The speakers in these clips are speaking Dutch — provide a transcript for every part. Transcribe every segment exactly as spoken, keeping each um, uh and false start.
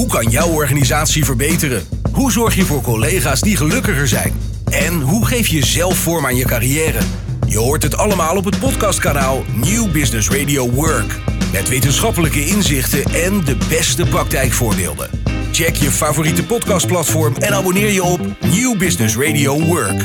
Hoe kan jouw organisatie verbeteren? Hoe zorg je voor collega's die gelukkiger zijn? En hoe geef je zelf vorm aan je carrière? Je hoort het allemaal op het podcastkanaal New Business Radio Work. Met wetenschappelijke inzichten en de beste praktijkvoorbeelden. Check je favoriete podcastplatform en abonneer je op New Business Radio Work.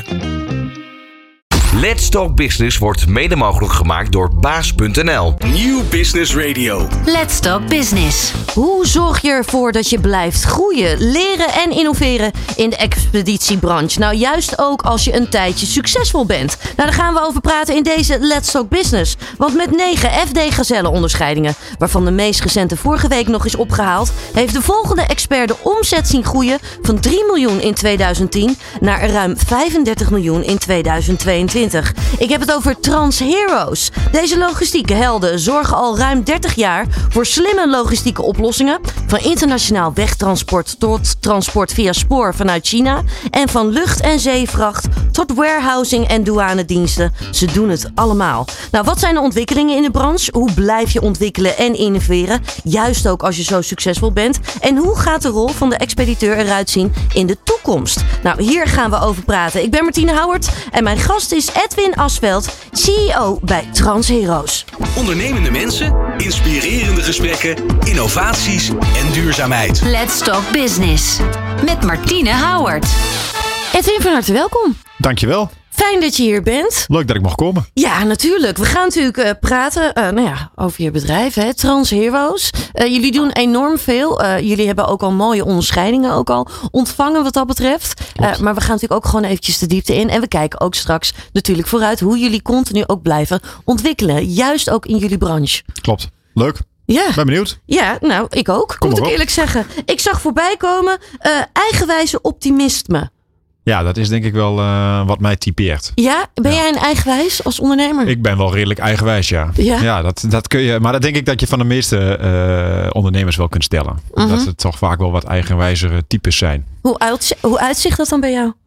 Let's Talk Business wordt mede mogelijk gemaakt door baas punt n l. New Business Radio. Let's Talk Business. Hoe zorg je ervoor dat je blijft groeien, leren en innoveren in de expeditiebranche? Nou, juist ook als je een tijdje succesvol bent. Nou, daar gaan we over praten in deze Let's Talk Business. Want met negen F D Gazelle onderscheidingen, waarvan de meest recente vorige week nog is opgehaald, heeft de volgende expert de omzet zien groeien van drie miljoen in tweeduizend tien naar ruim vijfendertig miljoen in tweeduizend tweeëntwintig. Ik heb het over TransHeroes. Deze logistieke helden zorgen al ruim dertig jaar voor slimme logistieke oplossingen. Van internationaal wegtransport tot transport via spoor vanuit China. En van lucht- en zeevracht tot warehousing en douanediensten. Ze doen het allemaal. Nou, wat zijn de ontwikkelingen in de branche? Hoe blijf je ontwikkelen en innoveren? Juist ook als je zo succesvol bent. En hoe gaat de rol van de expediteur eruit zien in de toekomst? Nou, hier gaan we over praten. Ik ben Martine Houwert en mijn gast is Edwin Asveld, C E O bij TransHeroes. Ondernemende mensen, inspirerende gesprekken, innovaties en duurzaamheid. Let's Talk Business met Martine Houwert. Edwin, van harte welkom. Dankjewel. Fijn dat je hier bent. Leuk dat ik mag komen. Ja, natuurlijk. We gaan natuurlijk uh, praten uh, nou ja, over je bedrijf, hè? TransHeroes. Uh, jullie doen enorm veel. Uh, jullie hebben ook al mooie onderscheidingen ook al ontvangen wat dat betreft. Uh, maar we gaan natuurlijk ook gewoon eventjes de diepte in. En we kijken ook straks natuurlijk vooruit hoe jullie continu ook blijven ontwikkelen. Juist ook in jullie branche. Klopt. Leuk. Ja. Ben benieuwd. Ja, nou, ik ook. Kom moet ik op. eerlijk zeggen. Ik zag voorbij komen uh, eigenwijze optimisme. Ja, dat is denk ik wel uh, wat mij typeert. Ja, ben Ja. jij een eigenwijs als ondernemer? Ik ben wel redelijk eigenwijs, ja. Ja? Ja, dat, dat kun je. Maar dat denk ik dat je van de meeste uh, ondernemers wel kunt stellen. Mhm. Dat het toch vaak wel wat eigenwijzere types zijn. Hoe, uit, hoe uitzicht dat dan bij jou?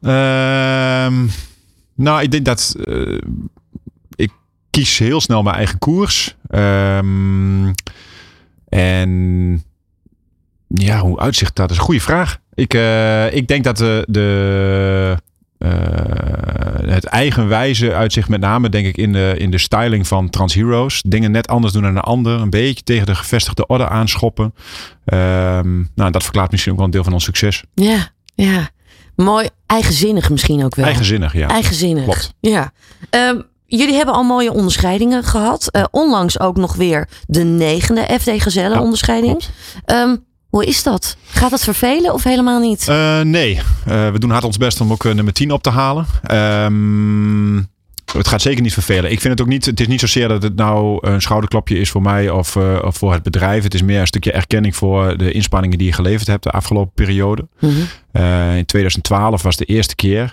Uh, nou, ik denk dat uh, ik kies heel snel mijn eigen koers. Um, en ja, hoe uitzicht dat? Dat is een goede vraag. Ik, uh, ik denk dat de, de, uh, het eigenwijze uitzicht met name denk ik in de, in de styling van TransHeroes. Dingen net anders doen dan een ander. Een beetje tegen de gevestigde orde aanschoppen. Um, nou, dat verklaart misschien ook wel een deel van ons succes. Ja, ja. Mooi. Eigenzinnig misschien ook wel. Eigenzinnig, ja. Eigenzinnig. Klopt. Ja. Um, jullie hebben al mooie onderscheidingen gehad. Uh, onlangs ook nog weer de negende F D Gazelle Ja, onderscheiding. Um, Hoe is dat? Gaat dat vervelen of helemaal niet? Uh, nee, uh, we doen hard ons best om ook uh, nummer tien op te halen. Um, het gaat zeker niet vervelen. Ik vind het ook niet, het is niet zozeer dat het nou een schouderklopje is voor mij of, uh, of voor het bedrijf. Het is meer een stukje erkenning voor de inspanningen die je geleverd hebt de afgelopen periode. Mm-hmm. Uh, in tweeduizend twaalf was de eerste keer.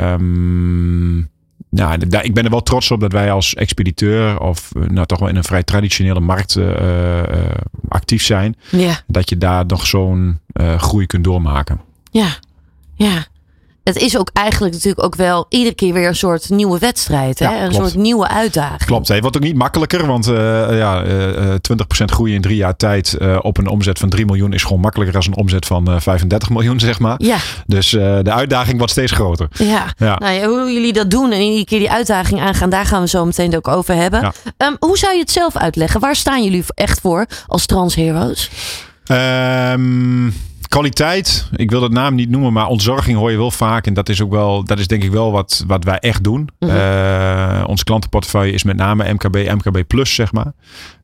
Um, Nou, ik ben er wel trots op dat wij als expediteur of nou toch wel in een vrij traditionele markt uh, uh, actief zijn. Ja. Dat je daar nog zo'n uh, groei kunt doormaken. Ja, ja. Het is ook eigenlijk natuurlijk ook wel iedere keer weer een soort nieuwe wedstrijd. Hè? Ja, een klopt. soort nieuwe uitdaging. Klopt. Het wordt ook niet makkelijker. Want uh, ja, uh, twintig procent groei in drie jaar tijd uh, op een omzet van drie miljoen is gewoon makkelijker dan een omzet van uh, vijfendertig miljoen, zeg maar. Ja. Dus uh, de uitdaging wordt steeds groter. Ja. Ja. Nou ja, hoe jullie dat doen en iedere keer die uitdaging aangaan, daar gaan we zo meteen ook over hebben. Ja. Um, hoe zou je het zelf uitleggen? Waar staan jullie echt voor als TransHeroes? Um, kwaliteit, ik wil dat naam niet noemen, maar ontzorging hoor je wel vaak. En dat is ook wel, dat is denk ik wel wat, wat wij echt doen. Mm-hmm. Uh, onze klantenportefeuille is met name M K B, M K B plus, zeg maar.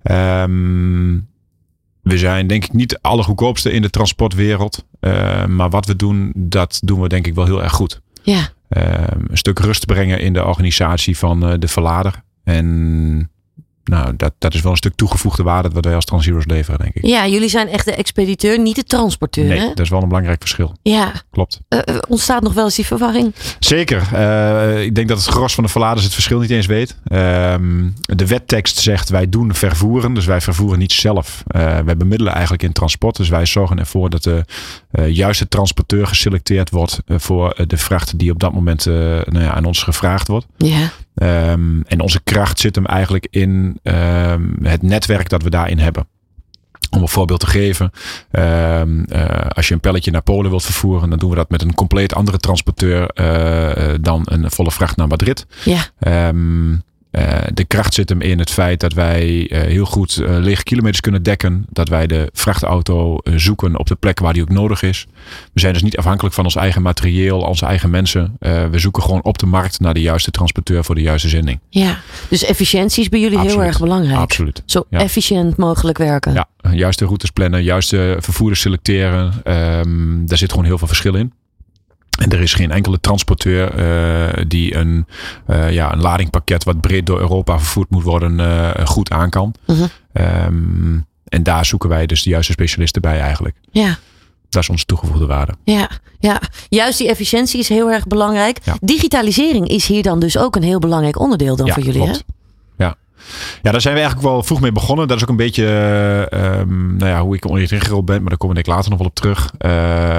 Um, we zijn denk ik niet de allergoedkoopste in de transportwereld. Uh, maar wat we doen, dat doen we denk ik wel heel erg goed. Ja. Uh, een stuk rust brengen in de organisatie van uh, de verlader. En nou, dat, dat is wel een stuk toegevoegde waarde wat wij als TransHeroes leveren, denk ik. Ja, jullie zijn echt de expediteur, niet de transporteur. Nee, hè? dat is wel een belangrijk verschil. Ja. Klopt. Uh, ontstaat nog wel eens die verwarring? Zeker. Uh, ik denk dat het gros van de verladers het verschil niet eens weet. Uh, de wettekst zegt wij doen vervoeren. Dus wij vervoeren niet zelf. Uh, wij bemiddelen eigenlijk in transport. Dus wij zorgen ervoor dat de uh, juiste transporteur geselecteerd wordt uh, voor uh, de vracht die op dat moment uh, nou ja, aan ons gevraagd wordt. Ja. Um, en onze kracht zit hem eigenlijk in um, het netwerk dat we daarin hebben. Om een voorbeeld te geven. Um, uh, als je een pelletje naar Polen wilt vervoeren, dan doen we dat met een compleet andere transporteur uh, dan een volle vracht naar Madrid. Ja. Um, Uh, de kracht zit hem in het feit dat wij uh, heel goed uh, lege kilometers kunnen dekken. Dat wij de vrachtauto uh, zoeken op de plek waar die ook nodig is. We zijn dus niet afhankelijk van ons eigen materieel, onze eigen mensen. Uh, we zoeken gewoon op de markt naar de juiste transporteur voor de juiste zending. Ja, dus efficiëntie is bij jullie Absoluut. heel erg belangrijk. Absoluut. Zo ja. efficiënt mogelijk werken. Ja, juiste routes plannen, juiste vervoerders selecteren. Um, daar zit gewoon heel veel verschil in. En er is geen enkele transporteur uh, die een, uh, ja, een ladingpakket wat breed door Europa vervoerd moet worden uh, goed aan kan. Uh-huh. Um, en daar zoeken wij dus de juiste specialisten bij eigenlijk. Ja. Dat is onze toegevoegde waarde. Ja, ja, juist die efficiëntie is heel erg belangrijk. Ja. Digitalisering is hier dan dus ook een heel belangrijk onderdeel dan ja, voor jullie, klopt. hè? Ja. Ja, daar zijn we eigenlijk wel vroeg mee begonnen. Dat is ook een beetje uh, um, nou ja, hoe ik ingerold ben. Maar daar kom ik later nog wel op terug. Uh,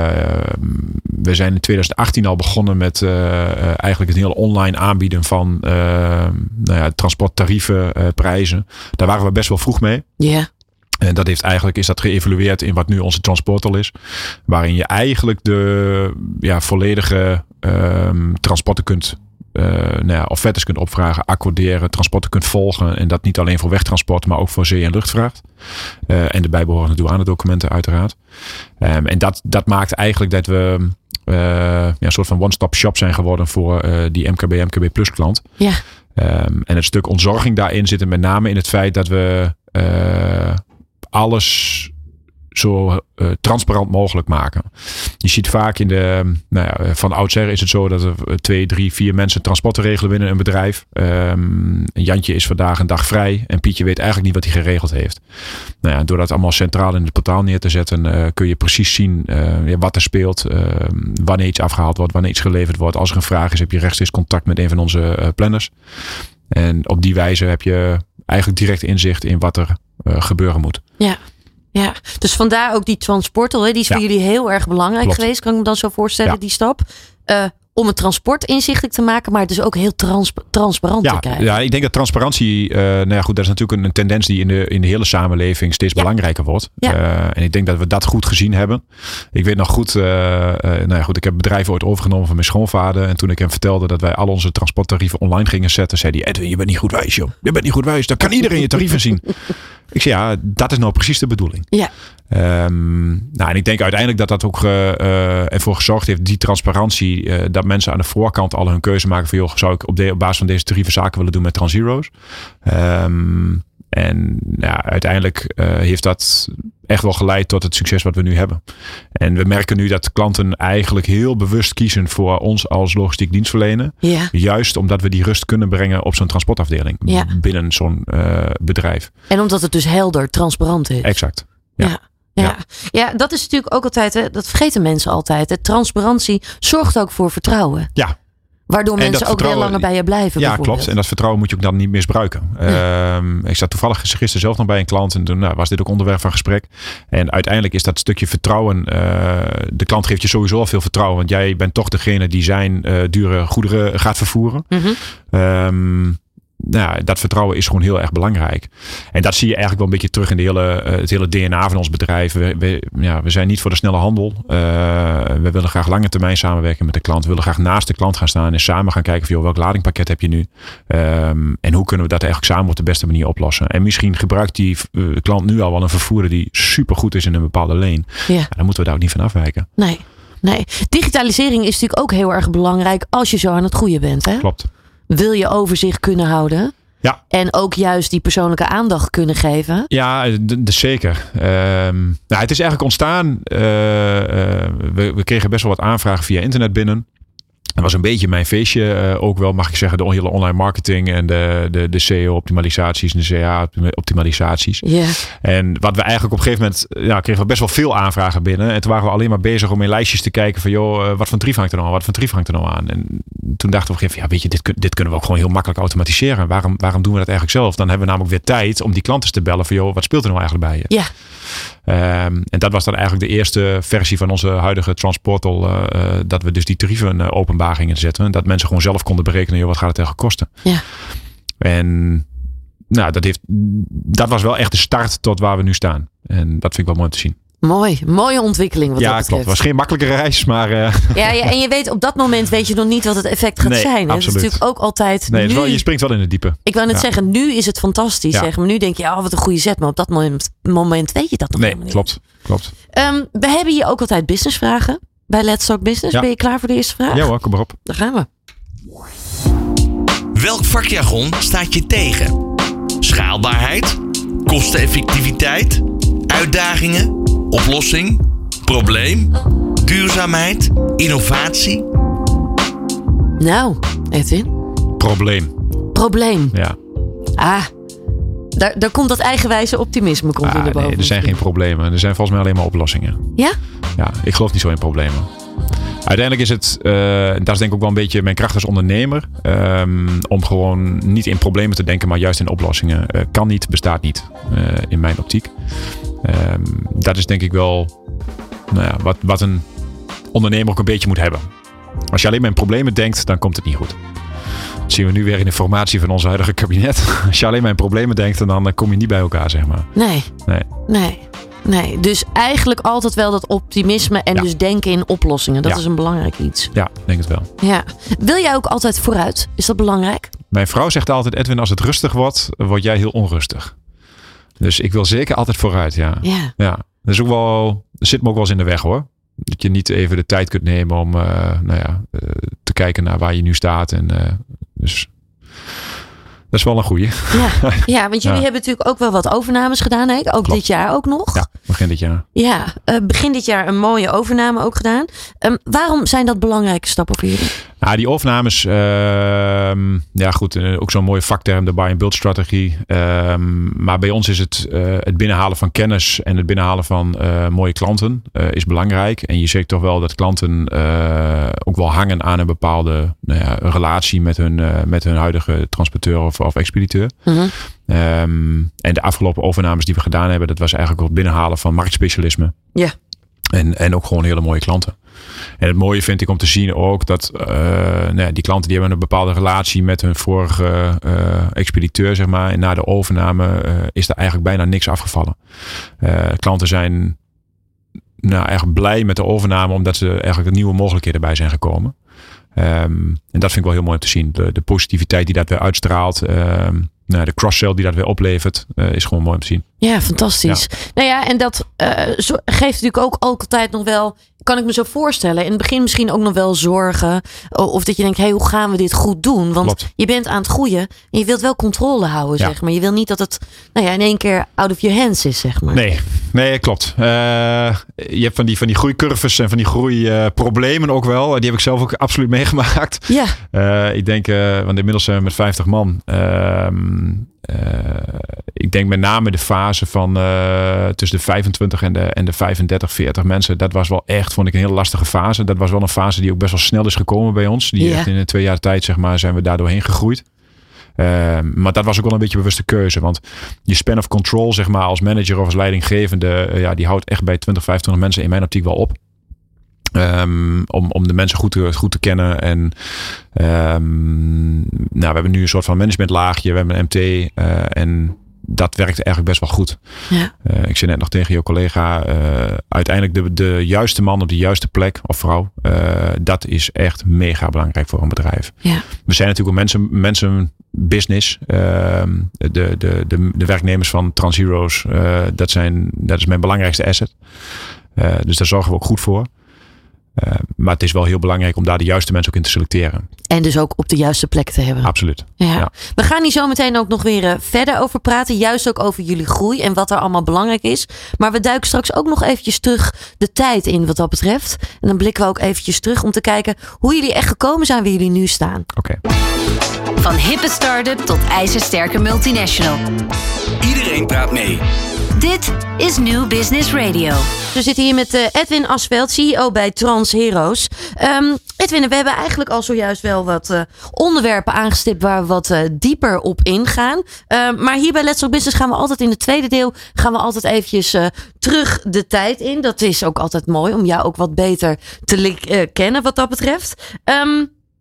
we zijn in twintig achttien al begonnen met uh, eigenlijk het hele online aanbieden van uh, nou ja, transporttarieven, uh, prijzen. Daar waren we best wel vroeg mee. Ja. Yeah. En dat heeft eigenlijk, is dat geëvalueerd in wat nu onze transportal is. Waarin je eigenlijk de ja, volledige um, transporten kunt Uh, nou ja, offertes kunt opvragen, accorderen, transporten kunt volgen. En dat niet alleen voor wegtransport, maar ook voor zee- en luchtvracht. Uh, en de bijbehorende douanedocumenten uiteraard. Um, en dat, dat maakt eigenlijk dat we uh, ja, een soort van one-stop shop zijn geworden voor uh, die M K B, M K B plus klant. Ja. Um, en het stuk ontzorging daarin zit er met name in het feit dat we uh, alles zo uh, transparant mogelijk maken. Je ziet vaak in de, nou ja, van oudsher is het zo dat er twee, drie, vier mensen transporten regelen binnen een bedrijf. Um, Jantje is vandaag een dag vrij en Pietje weet eigenlijk niet wat hij geregeld heeft. Nou ja, door dat allemaal centraal in het portaal neer te zetten, uh, kun je precies zien uh, ja, wat er speelt, uh, wanneer iets afgehaald wordt, wanneer iets geleverd wordt. Als er een vraag is, heb je rechtstreeks contact met een van onze uh, planners. En op die wijze heb je eigenlijk direct inzicht in wat er uh, gebeuren moet. Ja. Ja, dus vandaar ook die transportal, hè, die is ja. voor jullie heel erg belangrijk Klopt. geweest. Kan ik me dan zo voorstellen, ja. die stap. Uh, om het transport inzichtelijk te maken, maar dus ook heel trans- transparant ja, te krijgen. Ja, ik denk dat transparantie, uh, nou ja, goed, dat is natuurlijk een, een tendens die in de, in de hele samenleving steeds ja. belangrijker wordt. Ja. Uh, en ik denk dat we dat goed gezien hebben. Ik weet nog goed, uh, uh, nou ja, goed, ik heb bedrijven ooit overgenomen van mijn schoonvader. En toen ik hem vertelde dat wij al onze transporttarieven online gingen zetten, zei hij: Edwin, je bent niet goed wijs, joh. Je bent niet goed wijs. Dan kan iedereen je tarieven zien. Ik zei, ja, dat is nou precies de bedoeling. Ja. Um, nou, en ik denk uiteindelijk dat dat ook uh, uh, ervoor gezorgd heeft, die transparantie, uh, dat mensen aan de voorkant al hun keuze maken van, joh, zou ik op, de, op basis van deze tarieven zaken willen doen met Transheroes? Um, en ja, uiteindelijk uh, heeft dat echt wel geleid tot het succes wat we nu hebben. En we merken nu dat klanten eigenlijk heel bewust kiezen voor ons als logistiek dienstverlener. Ja. Juist omdat we die rust kunnen brengen op zo'n transportafdeling ja. binnen zo'n uh, bedrijf. En omdat het dus helder, transparant is. Exact. Ja. ja. Ja. Ja. ja, dat is natuurlijk ook altijd, hè, dat vergeten mensen altijd. Hè. Transparantie zorgt ook voor vertrouwen. Ja. Waardoor mensen ook weer langer bij je blijven. Ja, klopt. En dat vertrouwen moet je ook dan niet misbruiken. Ja. Um, ik zat toevallig gisteren zelf nog bij een klant. En toen nou, was dit ook onderwerp van gesprek. En uiteindelijk is dat stukje vertrouwen. Uh, de klant geeft je sowieso al veel vertrouwen. Want jij bent toch degene die zijn uh, dure goederen gaat vervoeren. Mm-hmm. Um, Nou ja, dat vertrouwen is gewoon heel erg belangrijk. En dat zie je eigenlijk wel een beetje terug in de hele, uh, het hele D N A van ons bedrijf. We, we, ja, we zijn niet voor de snelle handel. Uh, we willen graag lange termijn samenwerken met de klant. We willen graag naast de klant gaan staan en samen gaan kijken van, joh, welk ladingpakket heb je nu? Um, en hoe kunnen we dat eigenlijk samen op de beste manier oplossen? En misschien gebruikt die uh, klant nu al wel een vervoerder die supergoed is in een bepaalde lane. Ja. Ja, dan moeten we daar ook niet van afwijken. Nee, nee. Digitalisering is natuurlijk ook heel erg belangrijk als je zo aan het groeien bent. Hè? Klopt. Wil je overzicht kunnen houden? Ja. En ook juist die persoonlijke aandacht kunnen geven? Ja, d- d- zeker. Um, nou, het is eigenlijk ontstaan. Uh, uh, we, we kregen best wel wat aanvragen via internet binnen. Dat was een beetje mijn feestje. Uh, ook wel, mag ik zeggen, de hele online marketing en de, de, de S E O-optimalisaties en de C A-optimalisaties. Yeah. En wat we eigenlijk op een gegeven moment, ja, kregen we best wel veel aanvragen binnen. En toen waren we alleen maar bezig om in lijstjes te kijken van, joh, wat voor tarief hangt er nou aan? Wat voor tarief hangt er nou aan? En toen dachten we op een gegeven moment, ja, weet je, dit, dit kunnen we ook gewoon heel makkelijk automatiseren. Waarom, waarom doen we dat eigenlijk zelf? Dan hebben we namelijk weer tijd om die klanten te bellen van, joh, wat speelt er nou eigenlijk bij je? Ja. Um, en dat was dan eigenlijk de eerste versie van onze huidige transportal. Uh, uh, dat we dus die tarieven uh, openbaar gingen zetten. En dat mensen gewoon zelf konden berekenen, joh, wat gaat het eigenlijk kosten? Ja. En nou, dat, heeft, dat was wel echt de start tot waar we nu staan. En dat vind ik wel mooi om te zien. Mooi, mooie ontwikkeling wat ja, dat betreft. klopt. Het was geen makkelijke reis, maar... Uh... Ja, ja, en je weet op dat moment weet je nog niet wat het effect gaat nee, zijn. Hè? Absoluut. Dat is natuurlijk ook altijd... Nee, nu... wel, je springt wel in het diepe. Ik wou net ja. zeggen, nu is het fantastisch. Ja. Zeg maar. Nu denk je, oh, wat een goede zet. Maar op dat moment, moment weet je dat nog nee, helemaal niet. klopt. klopt. Um, we hebben hier ook altijd businessvragen. Bij Let's Talk Business. Ja. Ben je klaar voor de eerste vraag? Ja hoor, kom maar op. Daar gaan we. Welk vakjargon staat je tegen? Schaalbaarheid? Kosteneffectiviteit? Uitdagingen? Oplossing? Probleem? Duurzaamheid? Innovatie? Nou, Edwin. Probleem. Probleem. Ja. Ah, daar, daar komt dat eigenwijze optimisme komt Ah, in de boven. nee, er zijn geen problemen. Er zijn volgens mij alleen maar oplossingen. Ja? Ja, ik geloof niet zo in problemen. Uiteindelijk is het, uh, dat is denk ik ook wel een beetje mijn kracht als ondernemer. Um, om gewoon niet in problemen te denken, maar juist in oplossingen. Uh, kan niet, bestaat niet uh, in mijn optiek. Um, dat is denk ik wel nou ja, wat, wat een ondernemer ook een beetje moet hebben. Als je alleen maar in problemen denkt, dan komt het niet goed. Dat zien we nu weer in de formatie van ons huidige kabinet. Als je alleen maar in problemen denkt, dan kom je niet bij elkaar, zeg maar. Nee. Nee. Nee. Nee, dus eigenlijk altijd wel dat optimisme en ja. dus denken in oplossingen. Dat ja. is een belangrijk iets. Ja, ik denk het wel. Ja. Wil jij ook altijd vooruit? Is dat belangrijk? Mijn vrouw zegt altijd, Edwin, als het rustig wordt, word jij heel onrustig. Dus ik wil zeker altijd vooruit, ja. Ja. ja. Dat is ook wel, dat zit me ook wel eens in de weg, hoor. Dat je niet even de tijd kunt nemen om uh, nou ja, uh, te kijken naar waar je nu staat. En, uh, dus dat is wel een goeie. Ja, ja want jullie ja. hebben natuurlijk ook wel wat overnames gedaan. Hè? Ook Klopt. dit jaar ook nog. Ja, begin dit jaar. Ja, uh, begin dit jaar een mooie overname ook gedaan. Um, waarom zijn dat belangrijke stappen voor jullie? Nou, die overnames, uh, ja goed, uh, ook zo'n mooie vakterm, de buy-and-build strategie. Um, maar bij ons is het, uh, het binnenhalen van kennis en het binnenhalen van uh, mooie klanten uh, is belangrijk. En je ziet toch wel dat klanten uh, ook wel hangen aan een bepaalde nou ja, relatie met hun, uh, met hun huidige transporteur of, of expediteur. Mm-hmm. Um, en de afgelopen overnames die we gedaan hebben, dat was eigenlijk ook het binnenhalen van marktspecialisme. Ja. En, en ook gewoon hele mooie klanten. En het mooie vind ik om te zien ook dat uh, nou ja, die klanten die hebben een bepaalde relatie met hun vorige uh, expediteur, zeg maar. En na de overname uh, is er eigenlijk bijna niks afgevallen. Uh, klanten zijn nou, eigenlijk blij met de overname omdat ze eigenlijk nieuwe mogelijkheden bij zijn gekomen. Um, en dat vind ik wel heel mooi om te zien. De, de positiviteit die dat weer uitstraalt. Um, nou, de cross-sell die dat weer oplevert, uh, is gewoon mooi om te zien. Ja, fantastisch. Ja. Nou ja, en dat uh, zo, geeft natuurlijk ook altijd nog wel, kan ik me zo voorstellen, in het begin misschien ook nog wel zorgen. Of dat je denkt, hey, hoe gaan we dit goed doen? Want Klopt. Je bent aan het groeien en je wilt wel controle houden, ja. zeg maar. Je wil niet dat het nou ja, in één keer out of your hands is, zeg maar. Nee, nee klopt. Uh, je hebt van die, van die groeicurves en van die groeiproblemen uh, ook wel. Die heb ik zelf ook absoluut meegemaakt. Ja. Uh, ik denk, uh, want inmiddels zijn we met vijftig man. Uh, Uh, ik denk met name de fase van uh, tussen de vijfentwintig en de, en de vijfendertig, veertig mensen. Dat was wel echt, vond ik, een hele lastige fase. Dat was wel een fase die ook best wel snel is gekomen bij ons. Die yeah. echt in een twee jaar tijd, zeg maar, zijn we daardoor heen gegroeid. Uh, maar dat was ook wel een beetje een bewuste keuze. Want je span of control, zeg maar, als manager of als leidinggevende, uh, ja, die houdt echt bij twintig, vijfentwintig mensen in mijn optiek wel op. Um, om, om de mensen goed te, goed te kennen. En um, nou, we hebben nu een soort van managementlaagje. We hebben een M T. Uh, en dat werkt eigenlijk best wel goed. Ja. Uh, ik zei net nog tegen je collega. Uh, uiteindelijk de, de juiste man op de juiste plek. Of vrouw. Uh, dat is echt mega belangrijk voor een bedrijf. Ja. We zijn natuurlijk een mensen, mensen business. Uh, de, de, de, de werknemers van TransHeroes. Uh, dat, zijn, dat is mijn belangrijkste asset. Uh, dus daar zorgen we ook goed voor. Uh, maar het is wel heel belangrijk om daar de juiste mensen ook in te selecteren. En dus ook op de juiste plek te hebben. Absoluut. Ja. Ja. We gaan hier zo meteen ook nog weer uh, verder over praten. Juist ook over jullie groei en wat er allemaal belangrijk is. Maar we duiken straks ook nog eventjes terug de tijd in wat dat betreft. En dan blikken we ook eventjes terug om te kijken hoe jullie echt gekomen zijn waar jullie nu staan. Oké. Okay. Van hippe start-up tot ijzersterke multinational. Iedereen praat mee. Dit is New Business Radio. We zitten hier met uh, Edwin Asveld, C E O bij TransHeroes. Um, Edwin, we hebben eigenlijk al zojuist wel wat uh, onderwerpen aangestipt waar we wat uh, dieper op ingaan. Uh, maar hier bij Let's Talk Business gaan we altijd in het tweede deel gaan we altijd eventjes uh, terug de tijd in. Dat is ook altijd mooi om jou ook wat beter te uh, kennen wat dat betreft. Um,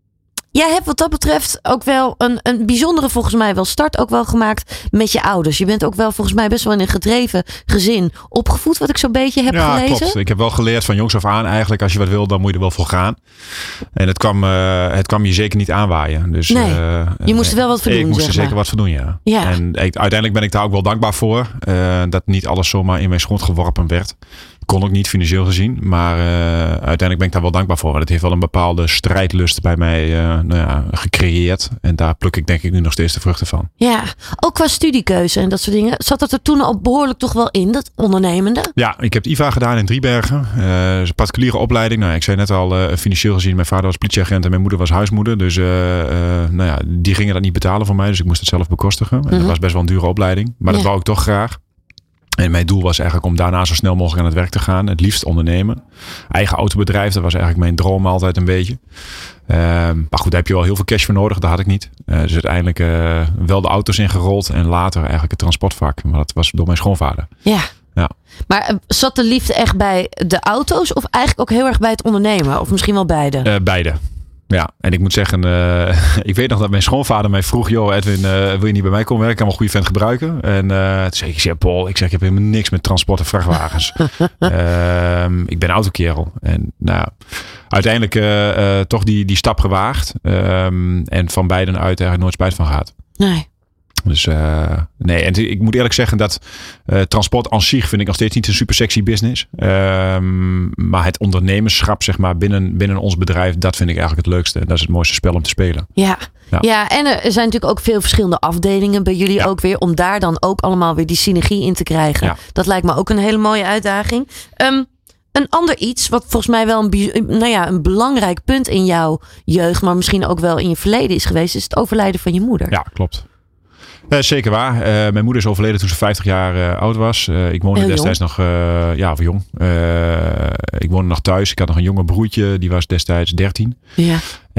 jij hebt wat dat betreft ook wel een, een bijzondere volgens mij wel start ook wel gemaakt met je ouders. Je bent ook wel volgens mij best wel in een gedreven gezin opgevoed, wat ik zo'n beetje heb ja, gelezen. Klopt. Ik heb wel geleerd van jongs af aan eigenlijk, als je wat wil, dan moet je er wel voor gaan. En het kwam, uh, het kwam je zeker niet aanwaaien. Dus, nee, uh, je moest er wel wat voor doen. Ik moest er zeg zeker maar. wat voor doen, ja. ja. En ik, uiteindelijk ben ik daar ook wel dankbaar voor. Uh, dat niet alles zomaar in mijn schoot geworpen werd. Kon ook niet financieel gezien. Maar uh, uiteindelijk ben ik daar wel dankbaar voor. En het heeft wel een bepaalde strijdlust bij mij uh, nou ja, gecreëerd. En daar pluk ik denk ik nu nog steeds de vruchten van. Ja, ook qua studiekeuze en dat soort dingen. Zat dat er toen al behoorlijk toch wel in, dat ondernemende? Ja, ik heb I V A gedaan in Driebergen. Uh, dat is een particuliere opleiding. Nou, ik zei net al, uh, financieel gezien, mijn vader was politieagent en mijn moeder was huismoeder. Dus uh, uh, nou ja, die gingen dat niet betalen voor mij. Dus ik moest het zelf bekostigen. En Mm-hmm. dat was best wel een dure opleiding. Maar dat ja. wou ik toch graag. En mijn doel was eigenlijk om daarna zo snel mogelijk aan het werk te gaan. Het liefst ondernemen. Eigen autobedrijf, dat was eigenlijk mijn droom altijd een beetje. Uh, maar goed, daar heb je wel heel veel cash voor nodig. Dat had ik niet. Uh, dus uiteindelijk uh, wel de auto's ingerold. En later eigenlijk het transportvak. Maar dat was door mijn schoonvader. Ja. Ja. Maar uh, zat de liefde echt bij de auto's of eigenlijk ook heel erg bij het ondernemen? Of misschien wel beide? Uh, beide. Ja, en ik moet zeggen, uh, ik weet nog dat mijn schoonvader mij vroeg, joh Edwin, uh, wil je niet bij mij komen werken? Ik kan wel een goede vent gebruiken. En uh, toen zei ik, ik zeg, Paul, ik zeg, ik heb helemaal niks met transport en vrachtwagens. uh, ik ben autokerel. En nou, uiteindelijk uh, uh, toch die, die stap gewaagd. Um, en van beiden uit eigenlijk nooit spijt van gehad. Nee. Dus uh, nee, en ik moet eerlijk zeggen dat uh, transport aan zich vind ik nog steeds niet een super sexy business. Um, maar het ondernemerschap zeg maar binnen, binnen ons bedrijf, dat vind ik eigenlijk het leukste. En dat is het mooiste spel om te spelen. Ja. Ja. ja, en er zijn natuurlijk ook veel verschillende afdelingen bij jullie Ja. ook weer. Om daar dan ook allemaal weer die synergie in te krijgen. Ja. Dat lijkt me ook een hele mooie uitdaging. Um, een ander iets wat volgens mij wel een, bij- nou ja, een belangrijk punt in jouw jeugd, maar misschien ook wel in je verleden is geweest, is het overlijden van je moeder. Ja, klopt. Uh, zeker waar. Uh, mijn moeder is overleden toen ze vijftig jaar uh, oud was. Uh, ik woonde Heel destijds jong. nog, uh, ja, of jong. Uh, ik woonde nog thuis. Ik had nog een jonge broertje, die was destijds dertien. Ja.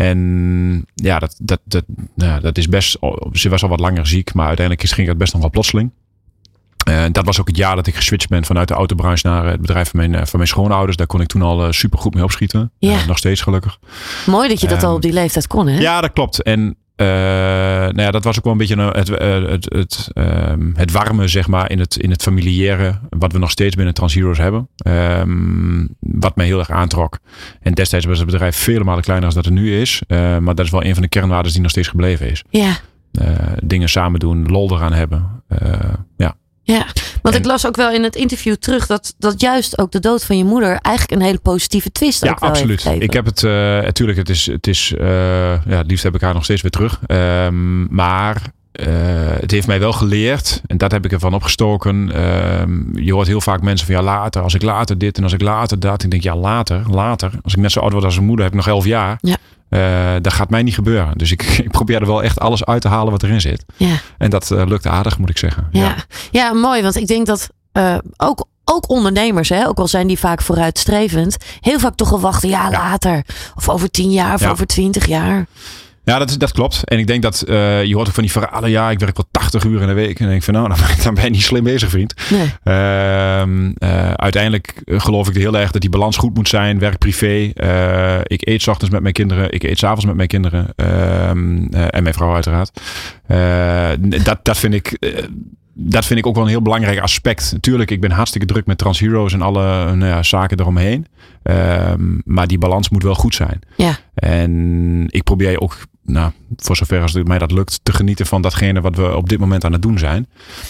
En ja, dat, dat, dat, nou, dat is best. Ze was al wat langer ziek, maar uiteindelijk ging dat best nog wel plotseling. Uh, dat was ook het jaar dat ik geswitcht ben vanuit de autobranche naar het bedrijf van mijn, van mijn schoonouders. Daar kon ik toen al uh, super goed mee opschieten. Ja. Uh, nog steeds gelukkig. Mooi dat je dat Um, al op die leeftijd kon, hè? Ja, dat klopt. En Uh, nou ja, dat was ook wel een beetje een, het, het, het, um, het warme, zeg maar, in het, in het familiaire, wat we nog steeds binnen TransHeroes hebben. Um, wat mij heel erg aantrok. En destijds was het bedrijf vele malen kleiner dan dat het nu is. Uh, maar dat is wel een van de kernwaarden die nog steeds gebleven is. Ja. Uh, dingen samen doen, lol eraan hebben. Uh, ja. Ja, want En- ik las ook wel in het interview terug dat, dat juist ook de dood van je moeder eigenlijk een hele positieve twist Ja, ook wel absoluut. heeft gegeven. Ik heb het, uh, natuurlijk, het is, het is uh, ja, het liefst heb ik haar nog steeds weer terug. Um, maar uh, het heeft mij wel geleerd, en dat heb ik ervan opgestoken. Um, je hoort heel vaak mensen van, ja, later, als ik later dit en als ik later dat. Ik denk, ja, later, later. Als ik net zo oud word als mijn moeder, heb ik nog elf jaar. Ja. Uh, dat gaat mij niet gebeuren. Dus ik, ik probeer er wel echt alles uit te halen wat erin zit. Ja. En dat uh, lukt aardig, moet ik zeggen. Ja. Ja. Ja, mooi. Want ik denk dat uh, ook, ook ondernemers, hè, ook al zijn die vaak vooruitstrevend, heel vaak toch wel wachten, ja, later. Of over tien jaar of Ja. over twintig jaar. Ja, dat, is, dat klopt. En ik denk dat uh, je hoort ook van die verhalen. Ja, ik werk wel tachtig uur in de week. En dan denk ik van, nou, dan ben, dan ben je niet slim bezig, vriend. Nee. Uh, uh, uiteindelijk geloof ik heel erg dat die balans goed moet zijn. Werk, privé. Uh, ik eet 's ochtends met mijn kinderen. Ik eet 's avonds met mijn kinderen. Uh, uh, en mijn vrouw uiteraard. Uh, dat, dat vind ik... Uh, Dat vind ik ook wel een heel belangrijk aspect. Natuurlijk, ik ben hartstikke druk met TransHeroes en alle nou ja, zaken eromheen. Um, maar die balans moet wel goed zijn. Ja. En ik probeer ook, nou, voor zover als het mij dat lukt, te genieten van datgene wat we op dit moment aan het doen zijn.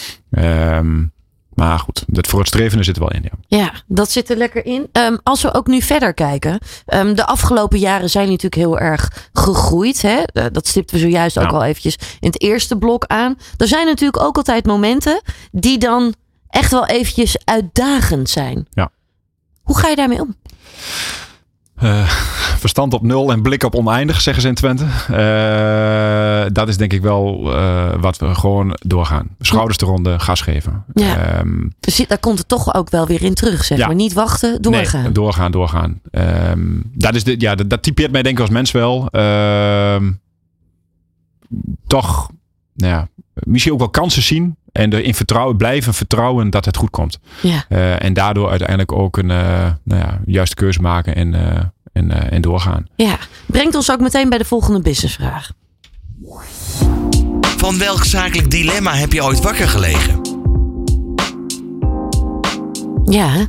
Um, maar goed, dat vooruitstrevende zit er wel in. Ja, Ja, dat zit er lekker in. Um, als we ook nu verder kijken. Um, de afgelopen jaren zijn jullie natuurlijk heel erg gegroeid. Hè? Uh, dat stipten we zojuist ook Ja. al eventjes in het eerste blok aan. Er zijn natuurlijk ook altijd momenten die dan echt wel eventjes uitdagend zijn. Ja. Hoe ga je daarmee om? Uh, verstand op nul en blik op oneindig, zeggen ze in Twente. Uh, dat is denk ik wel uh, wat we gewoon doorgaan. Schouders eronder, gas geven. Ja. Um, Dus daar komt het toch ook wel weer in terug, zeg Ja. maar. Niet wachten, doorgaan. Nee, doorgaan, doorgaan. Um, dat, is de, ja, dat, dat typeert mij denk ik als mens wel. Um, toch, nou ja, misschien ook wel kansen zien. En erin vertrouwen, blijven vertrouwen dat het goed komt. Ja. Uh, en daardoor uiteindelijk ook een uh, nou ja, juiste keuze maken. En, uh, en en, uh, en doorgaan. Ja, brengt ons ook meteen bij de volgende businessvraag. Van welk zakelijk dilemma heb je ooit wakker gelegen? Ja, hè?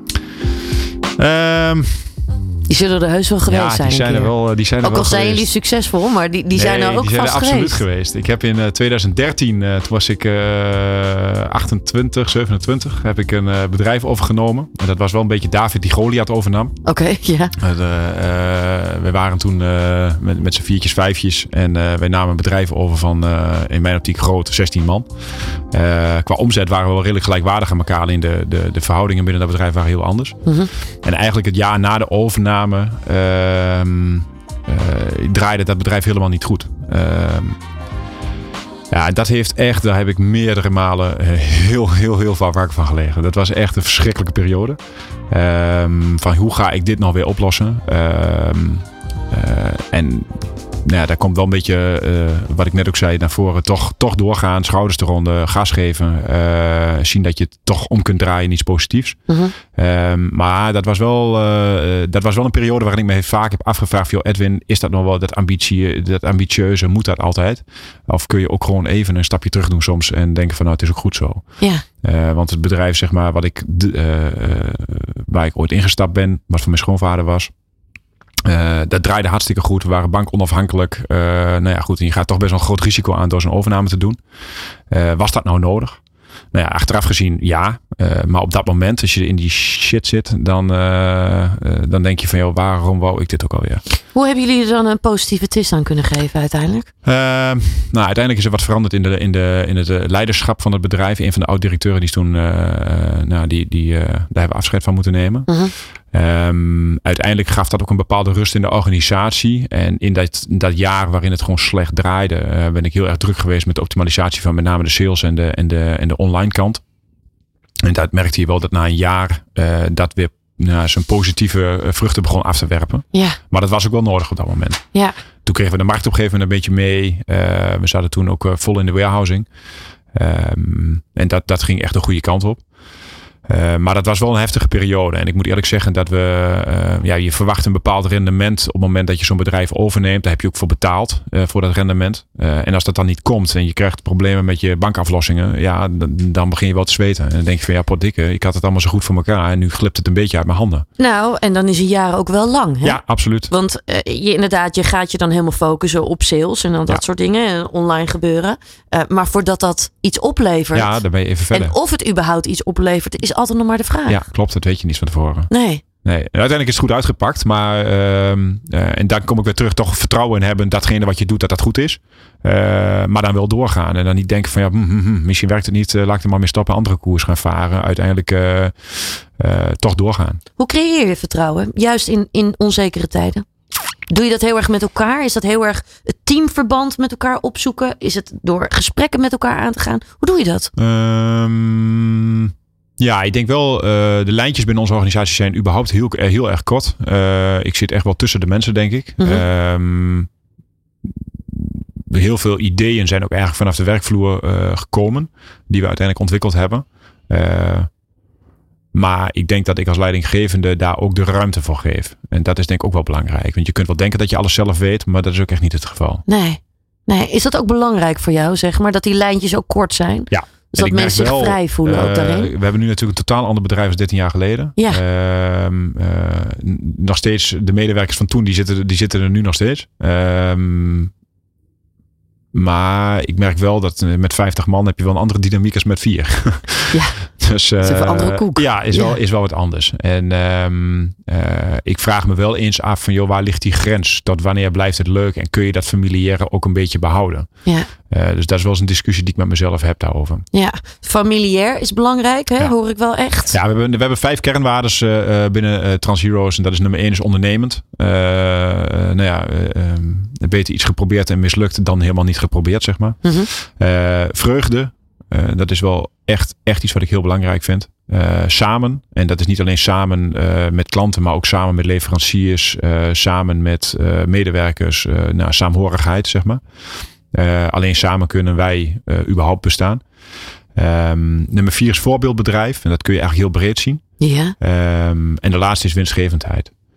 Um, Die zullen er heus wel geweest ja, zijn. Die zijn er wel, die zijn er ook wel al zijn geweest. jullie succesvol, maar die, die nee, zijn er ook die zijn vast er absoluut geweest. geweest. Ik heb in uh, twintig dertien, uh, toen was ik uh, achtentwintig, zevenentwintig, heb ik een uh, bedrijf overgenomen. En dat was wel een beetje David die Goliath overnam. Oké, okay, ja. Uh, uh, we waren toen uh, met, met z'n viertjes, vijfjes. En uh, wij namen een bedrijf over van uh, in mijn optiek groot, zestien man. Uh, qua omzet waren we wel redelijk gelijkwaardig aan elkaar. Alleen de, de, de verhoudingen binnen dat bedrijf waren heel anders. Mm-hmm. En eigenlijk het jaar na de overname uh, uh, draaide dat bedrijf helemaal niet goed. Uh, ja, dat heeft echt, daar heb ik meerdere malen heel, heel, heel vaak wakker van gelegen. Dat was echt een verschrikkelijke periode. Uh, van hoe ga ik dit nou weer oplossen? Uh, uh, en nou ja, daar komt wel een beetje, uh, wat ik net ook zei, naar voren. Toch, toch doorgaan, schouders eronder, gas geven. Uh, zien dat je het toch om kunt draaien in iets positiefs. Uh-huh. Um, maar dat was, wel, uh, dat was wel een periode waarin ik me vaak heb afgevraagd. Joh, Edwin, is dat nog wel dat, ambitie, dat ambitieuze? Moet dat altijd? Of kun je ook gewoon even een stapje terug doen soms en denken van nou, het is ook goed zo. Ja. Uh, want het bedrijf, zeg maar, wat ik, uh, uh, waar ik ooit ingestapt ben, wat voor mijn schoonvader was. Uh, dat draaide hartstikke goed. We waren bankonafhankelijk. Uh, nou ja, goed. En je gaat toch best wel een groot risico aan door zo'n overname te doen. Uh, was dat nou nodig? Nou ja, achteraf gezien ja. Uh, maar op dat moment, als je in die shit zit, dan, uh, uh, dan denk je van, joh, waarom wou ik dit ook alweer? Hoe hebben jullie er dan een positieve twist aan kunnen geven uiteindelijk? Uh, nou, uiteindelijk is er wat veranderd in, de, in, de, in het leiderschap van het bedrijf. Een van de oud-directeuren die is toen, uh, nou, die, die, uh, daar hebben we afscheid van moeten nemen. Uh-huh. Um, uiteindelijk gaf dat ook een bepaalde rust in de organisatie. En in dat, dat jaar waarin het gewoon slecht draaide, uh, ben ik heel erg druk geweest met de optimalisatie van met name de sales en de, en de, en de online kant. En dat merkte je wel dat na een jaar uh, dat weer nou, zijn positieve vruchten begon af te werpen. Ja. Maar dat was ook wel nodig op dat moment. Ja. Toen kregen we de markt op een gegeven moment een beetje mee. Uh, we zaten toen ook uh, vol in de warehousing. Um, en dat, dat ging echt de goede kant op. Uh, maar dat was wel een heftige periode. En ik moet eerlijk zeggen dat we... Uh, ja, je verwacht een bepaald rendement op het moment dat je zo'n bedrijf overneemt. Daar heb je ook voor betaald, uh, voor dat rendement. Uh, en als dat dan niet komt en je krijgt problemen met je bankaflossingen. Ja, dan, dan begin je wel te zweten. En dan denk je van ja, potdikke, ik had het allemaal zo goed voor elkaar. En nu glipt het een beetje uit mijn handen. Nou, en dan is een jaar ook wel lang. Hè? Ja, absoluut. Want uh, je, inderdaad, je gaat je dan helemaal focussen op sales en dan dat ja. soort dingen. Online gebeuren. Uh, maar voordat dat iets oplevert. Ja, dan ben je even verder. En of het überhaupt iets oplevert, is altijd nog maar de vraag. Ja, klopt. Dat weet je niet van tevoren. Nee. Nee, uiteindelijk is het goed uitgepakt. Maar uh, uh, en dan kom ik weer terug, toch vertrouwen in hebben datgene wat je doet, dat dat goed is. Uh, maar dan wel doorgaan. En dan niet denken van ja, hm, hm, hm, misschien werkt het niet. Uh, laat ik er maar mee stoppen, andere koers gaan varen. Uiteindelijk uh, uh, toch doorgaan. Hoe creëer je vertrouwen? Juist in, in onzekere tijden. Doe je dat heel erg met elkaar? Is dat heel erg het teamverband met elkaar opzoeken? Is het door gesprekken met elkaar aan te gaan? Hoe doe je dat? Um... Ja, ik denk wel, uh, de lijntjes binnen onze organisatie zijn überhaupt heel, heel erg kort. Uh, ik zit echt wel tussen de mensen, denk ik. Mm-hmm. Um, heel veel ideeën zijn ook eigenlijk vanaf de werkvloer uh, gekomen. Die we uiteindelijk ontwikkeld hebben. Uh, maar ik denk dat ik als leidinggevende daar ook de ruimte voor geef. En dat is denk ik ook wel belangrijk. Want je kunt wel denken dat je alles zelf weet, maar dat is ook echt niet het geval. Nee. nee. Is dat ook belangrijk voor jou, zeg maar? Dat die lijntjes ook kort zijn? Ja. Dus dat mensen zich wel, vrij voelen uh, ook daarin? We hebben nu natuurlijk een totaal ander bedrijf als dertien jaar geleden. Ja. Uh, uh, nog steeds, de medewerkers van toen, die zitten, die zitten er nu nog steeds. Uh, maar ik merk wel dat met vijftig man heb je wel een andere dynamiek als met vier. Ja, dus, uh, het is even een andere koek. Ja, is, ja. Wel, is wel wat anders. En um, uh, ik vraag me wel eens af van joh, waar ligt die grens? Tot wanneer blijft het leuk? En kun je dat familiaire ook een beetje behouden? Ja. Uh, dus dat is wel eens een discussie die ik met mezelf heb daarover. Ja, familiair is belangrijk, hè? Ja. Hoor ik wel echt. Ja, we hebben, we hebben vijf kernwaarden uh, binnen uh, TransHeroes. En dat is nummer één is ondernemend. Uh, uh, nou ja, uh, um, beter iets geprobeerd en mislukt dan helemaal niet geprobeerd, zeg maar. Mm-hmm. Uh, vreugde, uh, dat is wel echt, echt iets wat ik heel belangrijk vind. Uh, samen, en dat is niet alleen samen uh, met klanten, maar ook samen met leveranciers, uh, samen met uh, medewerkers, uh, nou, saamhorigheid, zeg maar. Uh, alleen samen kunnen wij uh, überhaupt bestaan. Um, nummer vier is voorbeeldbedrijf. En dat kun je eigenlijk heel breed zien. Ja. Um, en de laatste is winstgevendheid.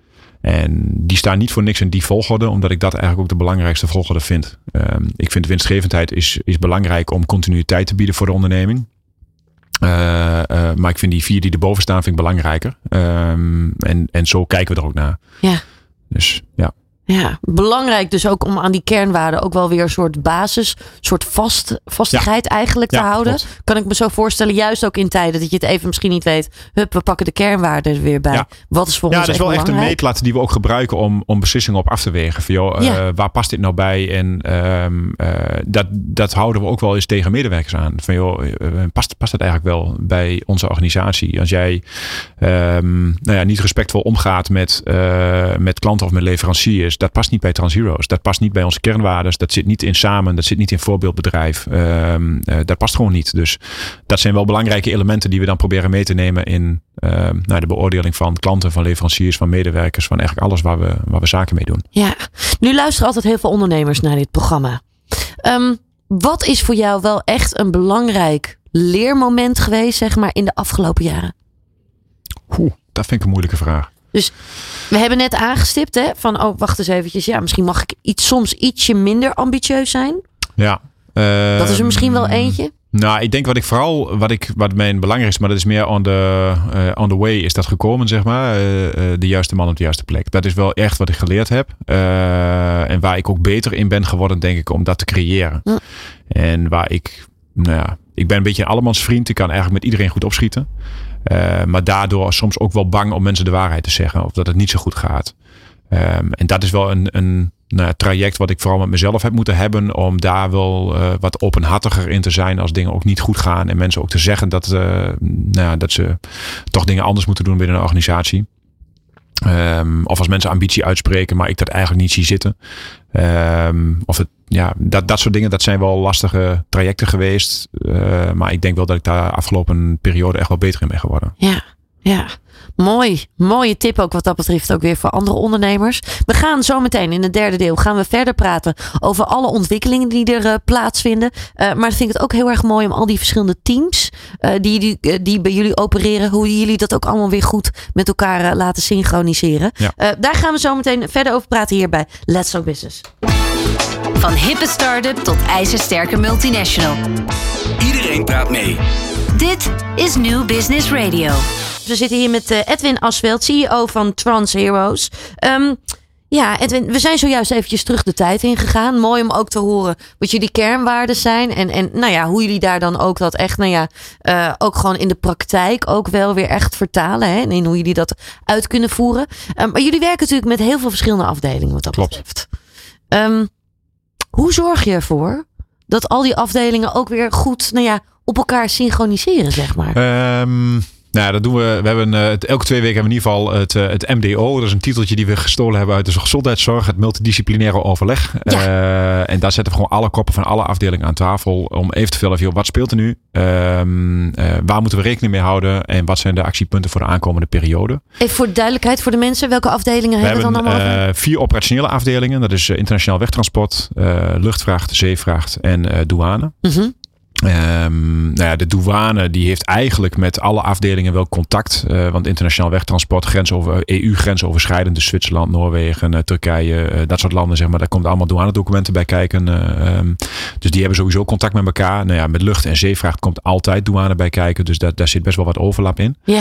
En die staan niet voor niks in die volgorde, omdat ik dat eigenlijk ook de belangrijkste volgorde vind. Um, ik vind winstgevendheid is, is belangrijk om continuïteit te bieden voor de onderneming. Uh, uh, maar ik vind die vier die erboven staan vind ik belangrijker. Um, en, en zo kijken we er ook naar. Ja. Dus ja. Ja, belangrijk dus ook om aan die kernwaarden ook wel weer een soort basis, een soort vast, vastigheid ja. eigenlijk te ja, houden. Klopt. Kan ik me zo voorstellen, juist ook in tijden dat je het even misschien niet weet. Hup, we pakken de kernwaarden er weer bij. Ja. Wat is voor ja, ons echt belangrijk? Ja, dat is wel echt een meetlat die we ook gebruiken om, om beslissingen op af te wegen. Van, joh, ja. uh, waar past dit nou bij? En um, uh, dat, dat houden we ook wel eens tegen medewerkers aan. Van, joh, uh, past, past het eigenlijk wel bij onze organisatie? Als jij um, nou ja, niet respectvol omgaat met, uh, met klanten of met leveranciers, dat past niet bij TransHeroes. Dat past niet bij onze kernwaardes. Dat zit niet in samen. Dat zit niet in voorbeeldbedrijf. Um, uh, dat past gewoon niet. Dus dat zijn wel belangrijke elementen die we dan proberen mee te nemen in uh, nou, de beoordeling van klanten, van leveranciers, van medewerkers, van eigenlijk alles waar we, waar we zaken mee doen. Ja, nu luisteren altijd heel veel ondernemers naar dit programma. Um, wat is voor jou wel echt een belangrijk leermoment geweest, zeg maar, in de afgelopen jaren? Oeh, dat vind ik een moeilijke vraag. Dus we hebben net aangestipt, hè, van oh, wacht eens eventjes. Ja, misschien mag ik iets, soms ietsje minder ambitieus zijn. Ja. Uh, dat is er misschien wel eentje. Nou, ik denk wat ik vooral, wat, ik, wat mijn belangrijk is, maar dat is meer on the, uh, on the way is dat gekomen, zeg maar. Uh, uh, de juiste man op de juiste plek. Dat is wel echt wat ik geleerd heb. Uh, en waar ik ook beter in ben geworden, denk ik, om dat te creëren. Hm. En waar ik, nou ja, ik ben een beetje een allemansvriend. Ik kan eigenlijk met iedereen goed opschieten. Uh, maar daardoor soms ook wel bang om mensen de waarheid te zeggen. Of dat het niet zo goed gaat. Um, en dat is wel een, een nou, traject wat ik vooral met mezelf heb moeten hebben. Om daar wel uh, wat openhartiger in te zijn als dingen ook niet goed gaan. En mensen ook te zeggen dat, uh, nou ja, dat ze toch dingen anders moeten doen binnen een organisatie. Um, of als mensen ambitie uitspreken, maar ik dat eigenlijk niet zie zitten. Um, of het, ja, dat, dat soort dingen, dat zijn wel lastige trajecten geweest. Uh, maar ik denk wel dat ik daar afgelopen periode echt wel beter in ben geworden. Ja, ja. Mooi. Mooie tip ook wat dat betreft ook weer voor andere ondernemers. We gaan zo meteen in het derde deel gaan we verder praten over alle ontwikkelingen die er uh, plaatsvinden. Uh, maar ik vind het ook heel erg mooi om al die verschillende teams uh, die, die, uh, die bij jullie opereren, hoe jullie dat ook allemaal weer goed met elkaar uh, laten synchroniseren. Ja. Uh, daar gaan we zo meteen verder over praten hier bij Let's Talk Business. Van hippe start-up tot ijzersterke multinational. Iedereen praat mee. Dit is New Business Radio. We zitten hier met uh, Edwin Asveld, C E O van TransHeroes. Um, ja, Edwin, we zijn zojuist eventjes terug de tijd ingegaan. Mooi om ook te horen wat jullie kernwaarden zijn. En, en nou ja, hoe jullie daar dan ook dat echt, nou ja, uh, ook gewoon in de praktijk ook wel weer echt vertalen. Hè? En in hoe jullie dat uit kunnen voeren. Um, maar jullie werken natuurlijk met heel veel verschillende afdelingen wat dat Klopt. betreft. Um, hoe zorg je ervoor dat al die afdelingen ook weer goed, nou ja, op elkaar synchroniseren, zeg maar? Um... Nou, dat doen we. We hebben uh, het, elke twee weken hebben we in ieder geval het, uh, het M D O. Dat is een titeltje die we gestolen hebben uit de gezondheidszorg. Het multidisciplinaire overleg. Ja. Uh, en daar zetten we gewoon alle koppen van alle afdelingen aan tafel. Om even te vullen, wat speelt er nu? Um, uh, waar moeten we rekening mee houden? En wat zijn de actiepunten voor de aankomende periode? Even voor de duidelijkheid voor de mensen. Welke afdelingen we hebben we dan allemaal? We hebben uh, vier operationele afdelingen. Dat is uh, internationaal wegtransport, uh, luchtvracht, zeevracht en uh, douane. Mm-hmm. Um, nou ja, de douane die heeft eigenlijk met alle afdelingen wel contact. Uh, want internationaal wegtransport, grens over, E U-grensoverschrijdend. Dus Zwitserland, Noorwegen, uh, Turkije, uh, dat soort landen, zeg maar. Daar komt allemaal douanedocumenten bij kijken. Uh, um, dus die hebben sowieso contact met elkaar. Nou ja, met lucht- en zeevracht komt altijd douane bij kijken. Dus dat, daar zit best wel wat overlap in. Ja.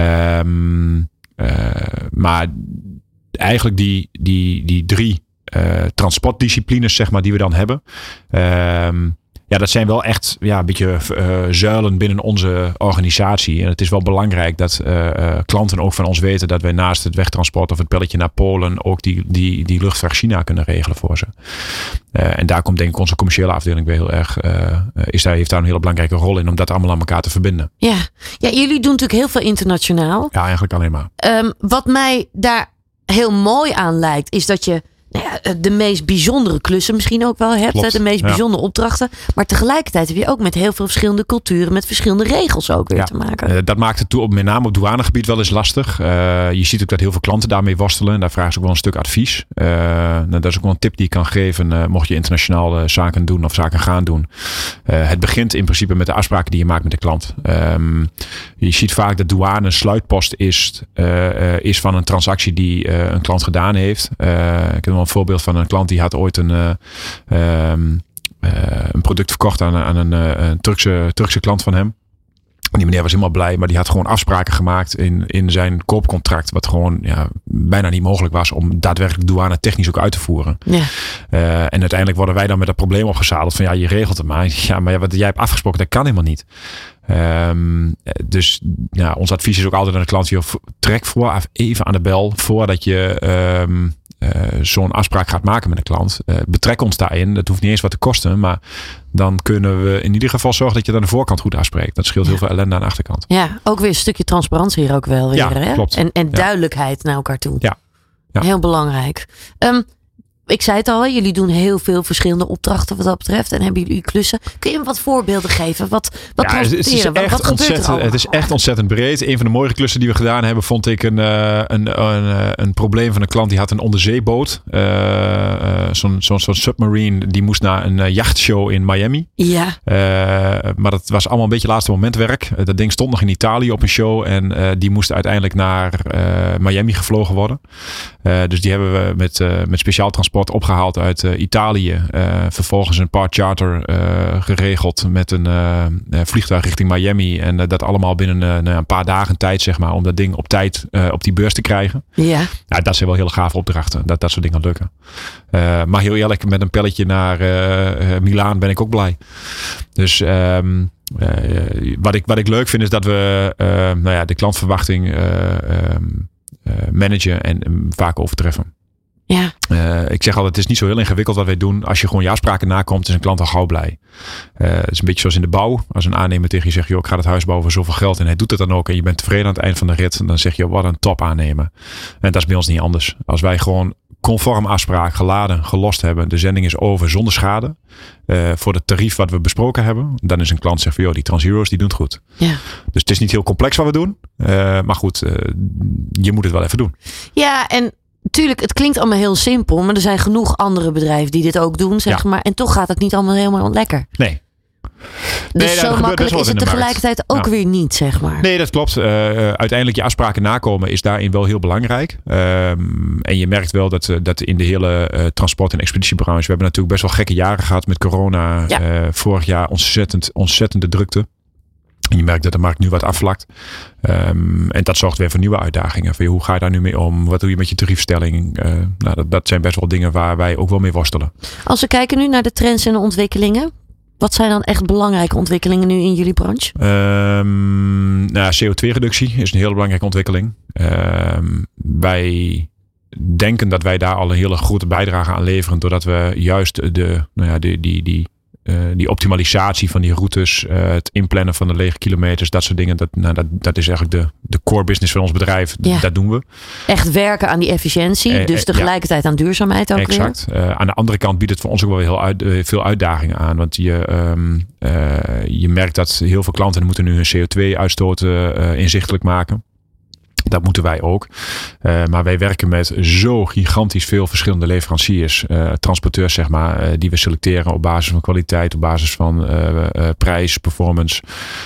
Um, uh, maar eigenlijk die, die, die drie uh, transportdisciplines, zeg maar, die we dan hebben. Um, Ja, dat zijn wel echt ja, een beetje uh, zuilen binnen onze organisatie. En het is wel belangrijk dat uh, uh, klanten ook van ons weten dat wij naast het wegtransport of het pelletje naar Polen ook die, die, die luchtvracht China kunnen regelen voor ze. Uh, en daar komt denk ik onze commerciële afdeling weer heel erg, uh, is daar, heeft daar een hele belangrijke rol in om dat allemaal aan elkaar te verbinden. Ja, ja, jullie doen natuurlijk heel veel internationaal. Ja, eigenlijk alleen maar. Um, wat mij daar heel mooi aan lijkt is dat je, nou ja, de meest bijzondere klussen misschien ook wel hebt. Klopt, de meest ja. bijzondere opdrachten. Maar tegelijkertijd heb je ook met heel veel verschillende culturen, met verschillende regels ook weer ja, te maken. Uh, dat maakt het toe, op, met name op douanegebied wel eens lastig. Uh, je ziet ook dat heel veel klanten daarmee worstelen. En daar vragen ze ook wel een stuk advies. Uh, nou, dat is ook wel een tip die ik kan geven. Uh, mocht je internationaal uh, zaken doen of zaken gaan doen. Uh, het begint in principe met de afspraken die je maakt met de klant. Um, je ziet vaak dat douane een sluitpost is, uh, uh, is van een transactie die uh, een klant gedaan heeft. Uh, ik heb wel een voorbeeld van een klant die had ooit een, uh, um, uh, een product verkocht aan, aan een, uh, een Turkse, Turkse klant van hem. Die meneer was helemaal blij, maar die had gewoon afspraken gemaakt in, in zijn koopcontract. Wat gewoon ja, bijna niet mogelijk was om daadwerkelijk douane technisch ook uit te voeren. Ja. Uh, en uiteindelijk worden wij dan met dat probleem opgezadeld van ja, je regelt het maar. Ja, maar ja, wat jij hebt afgesproken, dat kan helemaal niet. Um, dus ja, ons advies is ook altijd aan de klant, joh, trek vooraf even aan de bel voordat je um, uh, zo'n afspraak gaat maken met een klant. Uh, betrek ons daarin. Dat hoeft niet eens wat te kosten, maar dan kunnen we in ieder geval zorgen dat je het aan de voorkant goed afspreekt. Dat scheelt ja. heel veel ellende aan de achterkant. Ja, ook weer een stukje transparantie hier ook wel weer. Ja, hè? Klopt. En, en ja. duidelijkheid naar elkaar toe. Ja. Ja. Heel belangrijk. Um, Ik zei het al, jullie doen heel veel verschillende opdrachten wat dat betreft. En hebben jullie klussen. Kun je me wat voorbeelden geven? Wat, wat ja, het is echt wat, wat ontzettend, het is echt ontzettend breed. Een van de mooie klussen die we gedaan hebben, vond ik een, een, een, een, een probleem van een klant. Die had een onderzeeboot. Uh, uh, zo'n, zo'n, zo'n submarine. Die moest naar een uh, jachtshow in Miami. Ja. Uh, maar dat was allemaal een beetje laatste momentwerk. Uh, dat ding stond nog in Italië op een show. En uh, die moest uiteindelijk naar uh, Miami gevlogen worden. Uh, dus die hebben we met, uh, met speciaal transport opgehaald uit uh, Italië. Uh, vervolgens een part charter uh, geregeld met een uh, vliegtuig richting Miami. En uh, dat allemaal binnen uh, nou, een paar dagen tijd, zeg maar, om dat ding op tijd uh, op die beurs te krijgen. Ja. Nou, dat zijn wel hele gave opdrachten. Dat dat soort dingen lukken. Uh, maar heel eerlijk, met een pelletje naar uh, uh, Milaan ben ik ook blij. Dus um, uh, wat, ik, wat ik leuk vind is dat we uh, nou ja, de klantverwachting uh, um, uh, managen en um, vaak overtreffen. Ja. Uh, ik zeg altijd, het is niet zo heel ingewikkeld wat wij doen. Als je gewoon je afspraken nakomt, is een klant al gauw blij. Uh, het is een beetje zoals in de bouw. Als een aannemer tegen je zegt, joh, ik ga het huis bouwen voor zoveel geld. En hij doet het dan ook. En je bent tevreden aan het eind van de rit. Dan zeg je, wat een top aannemer. En dat is bij ons niet anders. Als wij gewoon conform afspraak geladen, gelost hebben. De zending is over zonder schade. Uh, voor het tarief wat we besproken hebben. Dan is een klant zegt van, joh, die Transheroes die doen het goed. Ja. Dus het is niet heel complex wat we doen. Uh, maar goed, uh, je moet het wel even doen. Ja, en tuurlijk, het klinkt allemaal heel simpel, maar er zijn genoeg andere bedrijven die dit ook doen, zeg ja. maar. En toch gaat het niet allemaal helemaal lekker. Nee. Dus nee, zo makkelijk is het tegelijkertijd ook ja. weer niet, zeg maar. Nee, dat klopt. Uh, uiteindelijk je afspraken nakomen is daarin wel heel belangrijk. Um, en je merkt wel dat, dat in de hele uh, transport- en expeditiebranche, we hebben natuurlijk best wel gekke jaren gehad met corona. Ja. Uh, vorig jaar ontzettend, ontzettende drukte. En je merkt dat de markt nu wat afvlakt. Um, en dat zorgt weer voor nieuwe uitdagingen. Van, hoe ga je daar nu mee om? Wat doe je met je tariefstelling? Uh, nou, dat, dat zijn best wel dingen waar wij ook wel mee worstelen. Als we kijken nu naar de trends en de ontwikkelingen. Wat zijn dan echt belangrijke ontwikkelingen nu in jullie branche? Um, nou, C O twee reductie is een hele belangrijke ontwikkeling. Um, wij denken dat wij daar al een hele grote bijdrage aan leveren. Doordat we juist de, nou ja, die, die, die Uh, die optimalisatie van die routes, uh, het inplannen van de lege kilometers, dat soort dingen, dat, nou, dat, dat is eigenlijk de, de core business van ons bedrijf. Ja. Dat doen we. Echt werken aan die efficiëntie, uh, dus tegelijkertijd ja. aan duurzaamheid ook exact. weer. Uh, aan de andere kant biedt het voor ons ook wel heel uit, uh, veel uitdagingen aan. Want je, um, uh, je merkt dat heel veel klanten moeten nu hun C O twee uitstoot uh, inzichtelijk maken. Dat moeten wij ook. Uh, maar wij werken met zo gigantisch veel verschillende leveranciers. Uh, transporteurs, zeg maar. Uh, die we selecteren op basis van kwaliteit. Op basis van uh, uh, prijs, performance.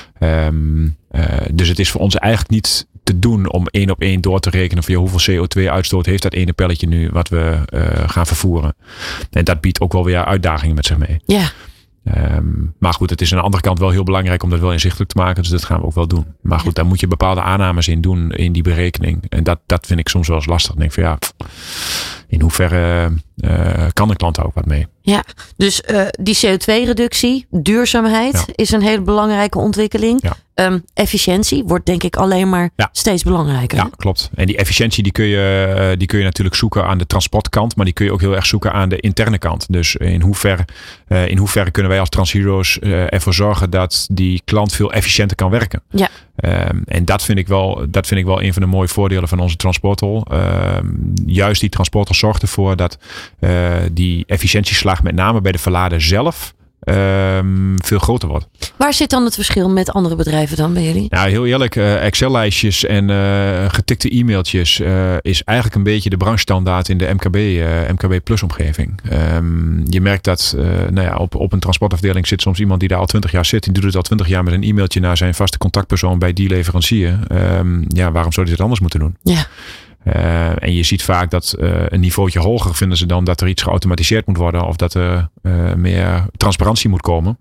Um, uh, dus het is voor ons eigenlijk niet te doen om één op één door te rekenen. Van, joh, hoeveel C O twee uitstoot heeft dat ene pelletje nu wat we uh, gaan vervoeren. En dat biedt ook wel weer uitdagingen met zich mee. Ja. Um, maar goed, het is aan de andere kant wel heel belangrijk om dat wel inzichtelijk te maken. Dus dat gaan we ook wel doen. Maar goed, daar moet je bepaalde aannames in doen in die berekening. En dat, dat vind ik soms wel eens lastig. Ik denk van ja, in hoeverre uh, kan de klant ook wat mee? Ja, dus uh, die C O twee reductie, duurzaamheid ja. is een hele belangrijke ontwikkeling. Um, efficiëntie wordt denk ik alleen maar ja. steeds belangrijker. Ja, klopt. En die efficiëntie die kun, je, die kun je natuurlijk zoeken aan de transportkant. Maar die kun je ook heel erg zoeken aan de interne kant. Dus in hoeverre, uh, in hoeverre kunnen wij als Transheroes uh, ervoor zorgen dat die klant veel efficiënter kan werken. Ja. Um, en dat vind ik wel, dat vind ik wel een van de mooie voordelen van onze Transportal. Um, juist die Transportal zorgt ervoor dat uh, die efficiëntieslag met name bij de verlader zelf Um, veel groter wordt. Waar zit dan het verschil met andere bedrijven dan bij jullie? Nou, heel eerlijk, uh, Excel-lijstjes en uh, getikte e-mailtjes uh, is eigenlijk een beetje de branchestandaard in de M K B, uh, M K B Plus omgeving. Um, je merkt dat uh, nou ja, op, op een transportafdeling zit soms iemand die daar al twintig jaar zit. Die doet het al twintig jaar met een e-mailtje naar zijn vaste contactpersoon bij die leverancier. Um, ja, waarom zou hij het anders moeten doen? Ja. Uh, en je ziet vaak dat uh, een niveautje hoger vinden ze dan dat er iets geautomatiseerd moet worden of dat er uh, meer transparantie moet komen.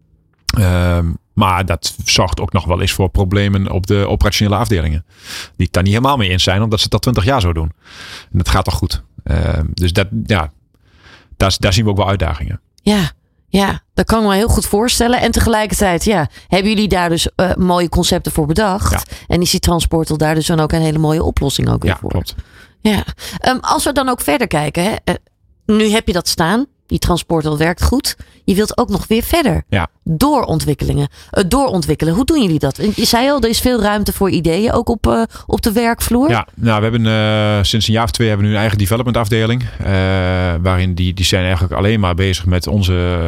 Uh, maar dat zorgt ook nog wel eens voor problemen op de operationele afdelingen. Die het daar niet helemaal mee eens zijn, omdat ze het al twintig jaar zo doen. En dat gaat toch goed. Uh, dus dat, ja, daar, daar zien we ook wel uitdagingen. Ja. Ja, dat kan ik me heel goed voorstellen. En tegelijkertijd, ja, hebben jullie daar dus uh, mooie concepten voor bedacht. Ja. En is die Transportal daar dus dan ook een hele mooie oplossing ook weer ja, voor. Klopt. Ja, um, als we dan ook verder kijken. Hè, uh, nu heb je dat staan. Die Transportal werkt goed. Je wilt ook nog weer verder. Ja. Doorontwikkelingen. Uh, doorontwikkelen. Hoe doen jullie dat? Je zei al, er is veel ruimte voor ideeën. Ook op, uh, op de werkvloer. Ja, nou, we hebben uh, sinds een jaar of twee hebben we nu een eigen development afdeling. Uh, waarin die, die zijn eigenlijk alleen maar bezig met onze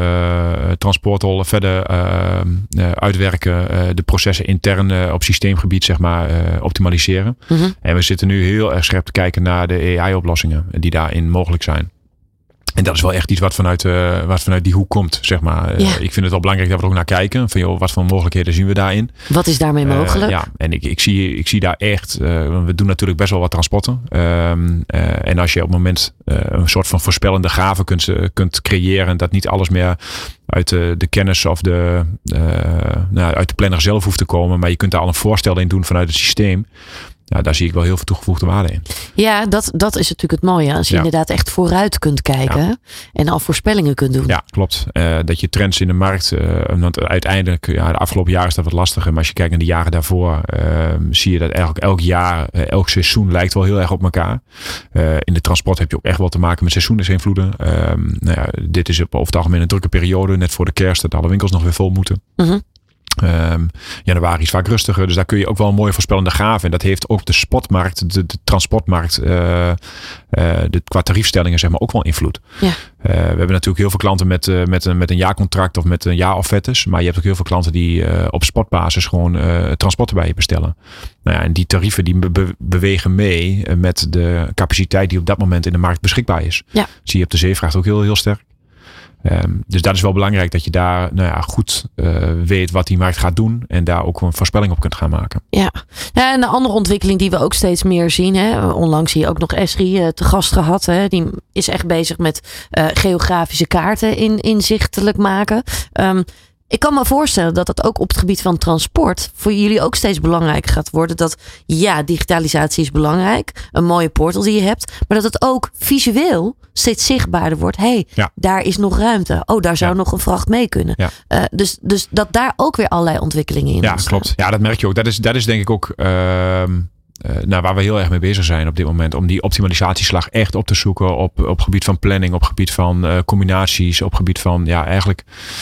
uh, Transportal verder uh, uh, uitwerken. Uh, de processen intern uh, op systeemgebied zeg maar uh, optimaliseren. Mm-hmm. En we zitten nu heel erg scherp te kijken naar de A I-oplossingen die daarin mogelijk zijn. En dat is wel echt iets wat vanuit, uh, wat vanuit die hoek komt, zeg maar. Ja. Uh, ik vind het wel belangrijk dat we er ook naar kijken. Van joh, wat voor mogelijkheden zien we daarin? Wat is daarmee mogelijk? Uh, ja, en ik, ik, zie, ik zie daar echt... Uh, we doen natuurlijk best wel wat transporten. Um, uh, en als je op het moment uh, een soort van voorspellende gave kunt, uh, kunt creëren... dat niet alles meer uit de, de kennis of de, uh, nou, uit de planner zelf hoeft te komen... maar je kunt daar al een voorstel in doen vanuit het systeem... Ja, daar zie ik wel heel veel toegevoegde waarde in. Ja, dat, dat is natuurlijk het mooie. Als je ja. inderdaad echt vooruit kunt kijken. Ja. En al voorspellingen kunt doen. Ja, klopt. Uh, dat je trends in de markt. Uh, want uiteindelijk, ja, de afgelopen jaren is dat wat lastiger. Maar als je kijkt naar de jaren daarvoor. Uh, zie je dat eigenlijk elk jaar, uh, elk seizoen lijkt wel heel erg op elkaar. Uh, in de transport heb je ook echt wel te maken met seizoensinvloeden. Uh, nou ja, dit is over het algemeen een drukke periode. Net voor de kerst dat alle winkels nog weer vol moeten. Mm-hmm. Um, januari is vaak rustiger, dus daar kun je ook wel een mooie voorspellende gave. En dat heeft ook de spotmarkt, de, de transportmarkt, uh, uh, de, qua tariefstellingen zeg maar ook wel invloed. Ja. Uh, we hebben natuurlijk heel veel klanten met, uh, met, een, met een jaarcontract of met een jaaroffertes. Maar je hebt ook heel veel klanten die uh, op spotbasis gewoon uh, transporten bij je bestellen. Nou ja, en die tarieven die be- bewegen mee met de capaciteit die op dat moment in de markt beschikbaar is. Ja. Zie je op de zeevracht ook heel, heel sterk. Um, dus dat is wel belangrijk dat je daar nou ja, goed uh, weet wat die markt gaat doen. En daar ook een voorspelling op kunt gaan maken. Ja, ja en de andere ontwikkeling die we ook steeds meer zien. Hè, onlangs hier ook nog Esri uh, te gast gehad. Hè, die is echt bezig met uh, geografische kaarten in, inzichtelijk maken. Um, Ik kan me voorstellen dat dat ook op het gebied van transport voor jullie ook steeds belangrijker gaat worden. Dat ja, digitalisatie is belangrijk. Een mooie portal die je hebt. Maar dat het ook visueel steeds zichtbaarder wordt. Hé, hey, ja. daar is nog ruimte. Oh, daar zou ja. nog een vracht mee kunnen. Ja. Uh, dus, dus dat daar ook weer allerlei ontwikkelingen in Ja, klopt. Ja, dat merk je ook. Dat is, dat is denk ik ook... Uh... Uh, nou, waar we heel erg mee bezig zijn op dit moment. Om die optimalisatieslag echt op te zoeken. Op, op gebied van planning. Op gebied van uh, combinaties. Op gebied van ja, eigenlijk...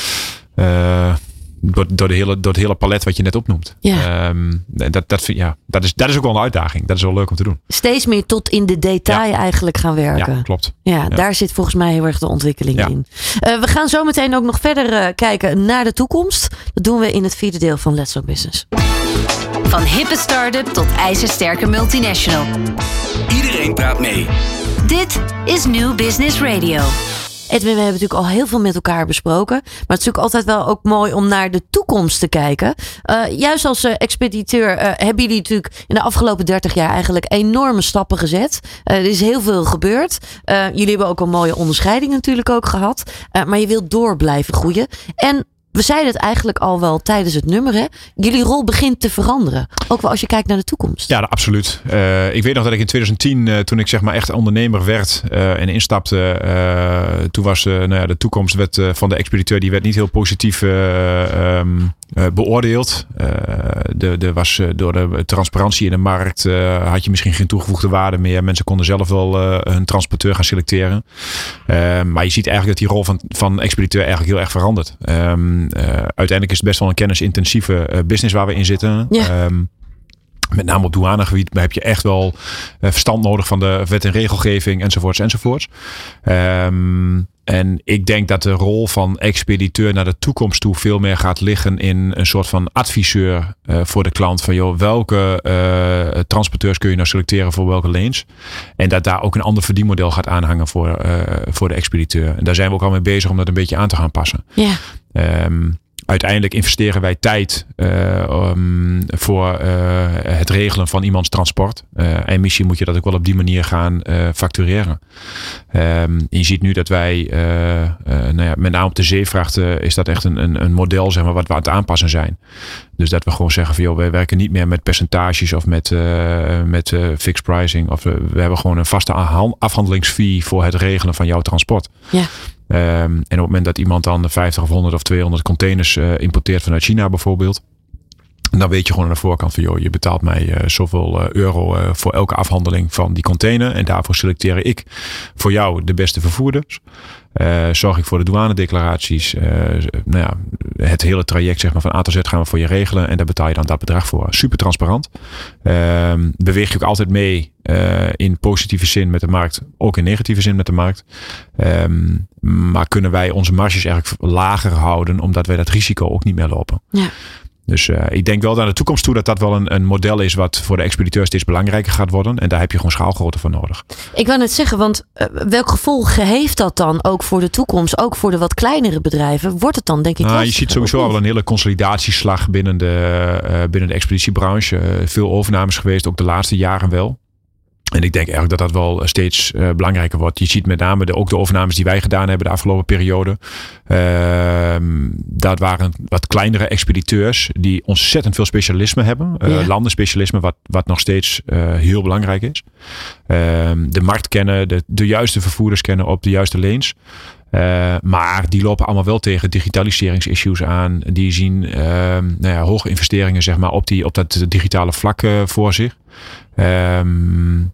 Uh, door, door, de hele, door het hele palet wat je net opnoemt. Ja. Um, dat, dat, ja, dat, is, dat is ook wel een uitdaging. Dat is wel leuk om te doen. Steeds meer tot in de detail ja. eigenlijk gaan werken. Ja, klopt. Ja, ja, daar zit volgens mij heel erg de ontwikkeling ja. in. Uh, we gaan zo meteen ook nog verder uh, kijken naar de toekomst. Dat doen we in het vierde deel van Let's Talk Business. Van hippe start-up tot ijzersterke multinational. Iedereen praat mee. Dit is New Business Radio. Edwin, we hebben natuurlijk al heel veel met elkaar besproken. Maar het is natuurlijk altijd wel ook mooi om naar de toekomst te kijken. Uh, juist als uh, expediteur uh, hebben jullie natuurlijk in de afgelopen dertig jaar eigenlijk enorme stappen gezet. Uh, er is heel veel gebeurd. Uh, jullie hebben ook een mooie onderscheiding natuurlijk ook gehad. Uh, maar je wilt door blijven groeien. En we zeiden het eigenlijk al wel tijdens het nummer. Hè? Jullie rol begint te veranderen. Ook wel als je kijkt naar de toekomst. Ja, absoluut. Uh, ik weet nog dat ik in twintig tien, uh, toen ik zeg maar echt ondernemer werd uh, en instapte. Uh, toen was uh, nou ja, de toekomst werd, uh, van de expediteur die werd niet heel positief uh, um, uh, beoordeeld. Uh, de, de was, uh, door de transparantie in de markt uh, had je misschien geen toegevoegde waarde meer. Mensen konden zelf wel uh, hun transporteur gaan selecteren. Uh, maar je ziet eigenlijk dat die rol van, van expediteur eigenlijk heel erg verandert. Um, uh, uiteindelijk is het best wel een kennisintensieve uh, business waar we in zitten. Ja. Um, Met name op douanegebied heb je echt wel uh, verstand nodig van de wet en regelgeving enzovoorts enzovoorts. Um, en ik denk dat de rol van expediteur naar de toekomst toe veel meer gaat liggen in een soort van adviseur uh, voor de klant. Van joh, welke uh, transporteurs kun je nou selecteren voor welke lanes? En dat daar ook een ander verdienmodel gaat aanhangen voor, uh, voor de expediteur. En daar zijn we ook al mee bezig om dat een beetje aan te gaan passen. Ja. Um, Uiteindelijk investeren wij tijd uh, um, voor uh, het regelen van iemands transport. Uh, en misschien moet je dat ook wel op die manier gaan uh, factureren. Um, je ziet nu dat wij, uh, uh, nou ja, met name op de zeevrachten is dat echt een, een, een model zeg maar, wat we aan het aanpassen zijn. Dus dat we gewoon zeggen van joh, wij werken niet meer met percentages of met, uh, met uh, fixed pricing. Of uh, we hebben gewoon een vaste afhandelingsfee voor het regelen van jouw transport. Ja. Um, en op het moment dat iemand dan vijftig of honderd of tweehonderd containers uh, importeert vanuit China bijvoorbeeld. Dan weet je gewoon aan de voorkant van joh, je betaalt mij uh, zoveel uh, euro uh, voor elke afhandeling van die container. En daarvoor selecteer ik voor jou de beste vervoerders. Uh, zorg ik voor de douanedeclaraties. Uh, nou ja, het hele traject zeg maar, van A tot Z gaan we voor je regelen. En daar betaal je dan dat bedrag voor. Super transparant. Uh, beweeg je ook altijd mee uh, in positieve zin met de markt. Ook in negatieve zin met de markt. Um, maar kunnen wij onze marges eigenlijk lager houden. Omdat wij dat risico ook niet meer lopen. Ja. Dus uh, ik denk wel naar de toekomst toe dat dat wel een, een model is wat voor de expediteur steeds belangrijker gaat worden. En daar heb je gewoon schaalgrootte voor nodig. Ik wou net zeggen, want uh, welk gevolg heeft dat dan ook voor de toekomst? Ook voor de wat kleinere bedrijven? Wordt het dan denk ik nou, je ziet sowieso al wel een hele consolidatieslag binnen de, uh, binnen de expeditiebranche. Uh, veel overnames geweest, ook de laatste jaren wel. En ik denk eigenlijk dat dat wel steeds uh, belangrijker wordt. Je ziet met name de, ook de overnames die wij gedaan hebben de afgelopen periode. Uh, dat waren wat kleinere expediteurs die ontzettend veel specialisme hebben. Uh, ja. Landenspecialisme wat, wat nog steeds uh, heel belangrijk is. Uh, de markt kennen, de, de juiste vervoerders kennen op de juiste lanes. Uh, maar die lopen allemaal wel tegen digitaliseringsissues aan. Die zien uh, nou ja, hoge investeringen zeg maar, op, die, op dat digitale vlak uh, voor zich. Um,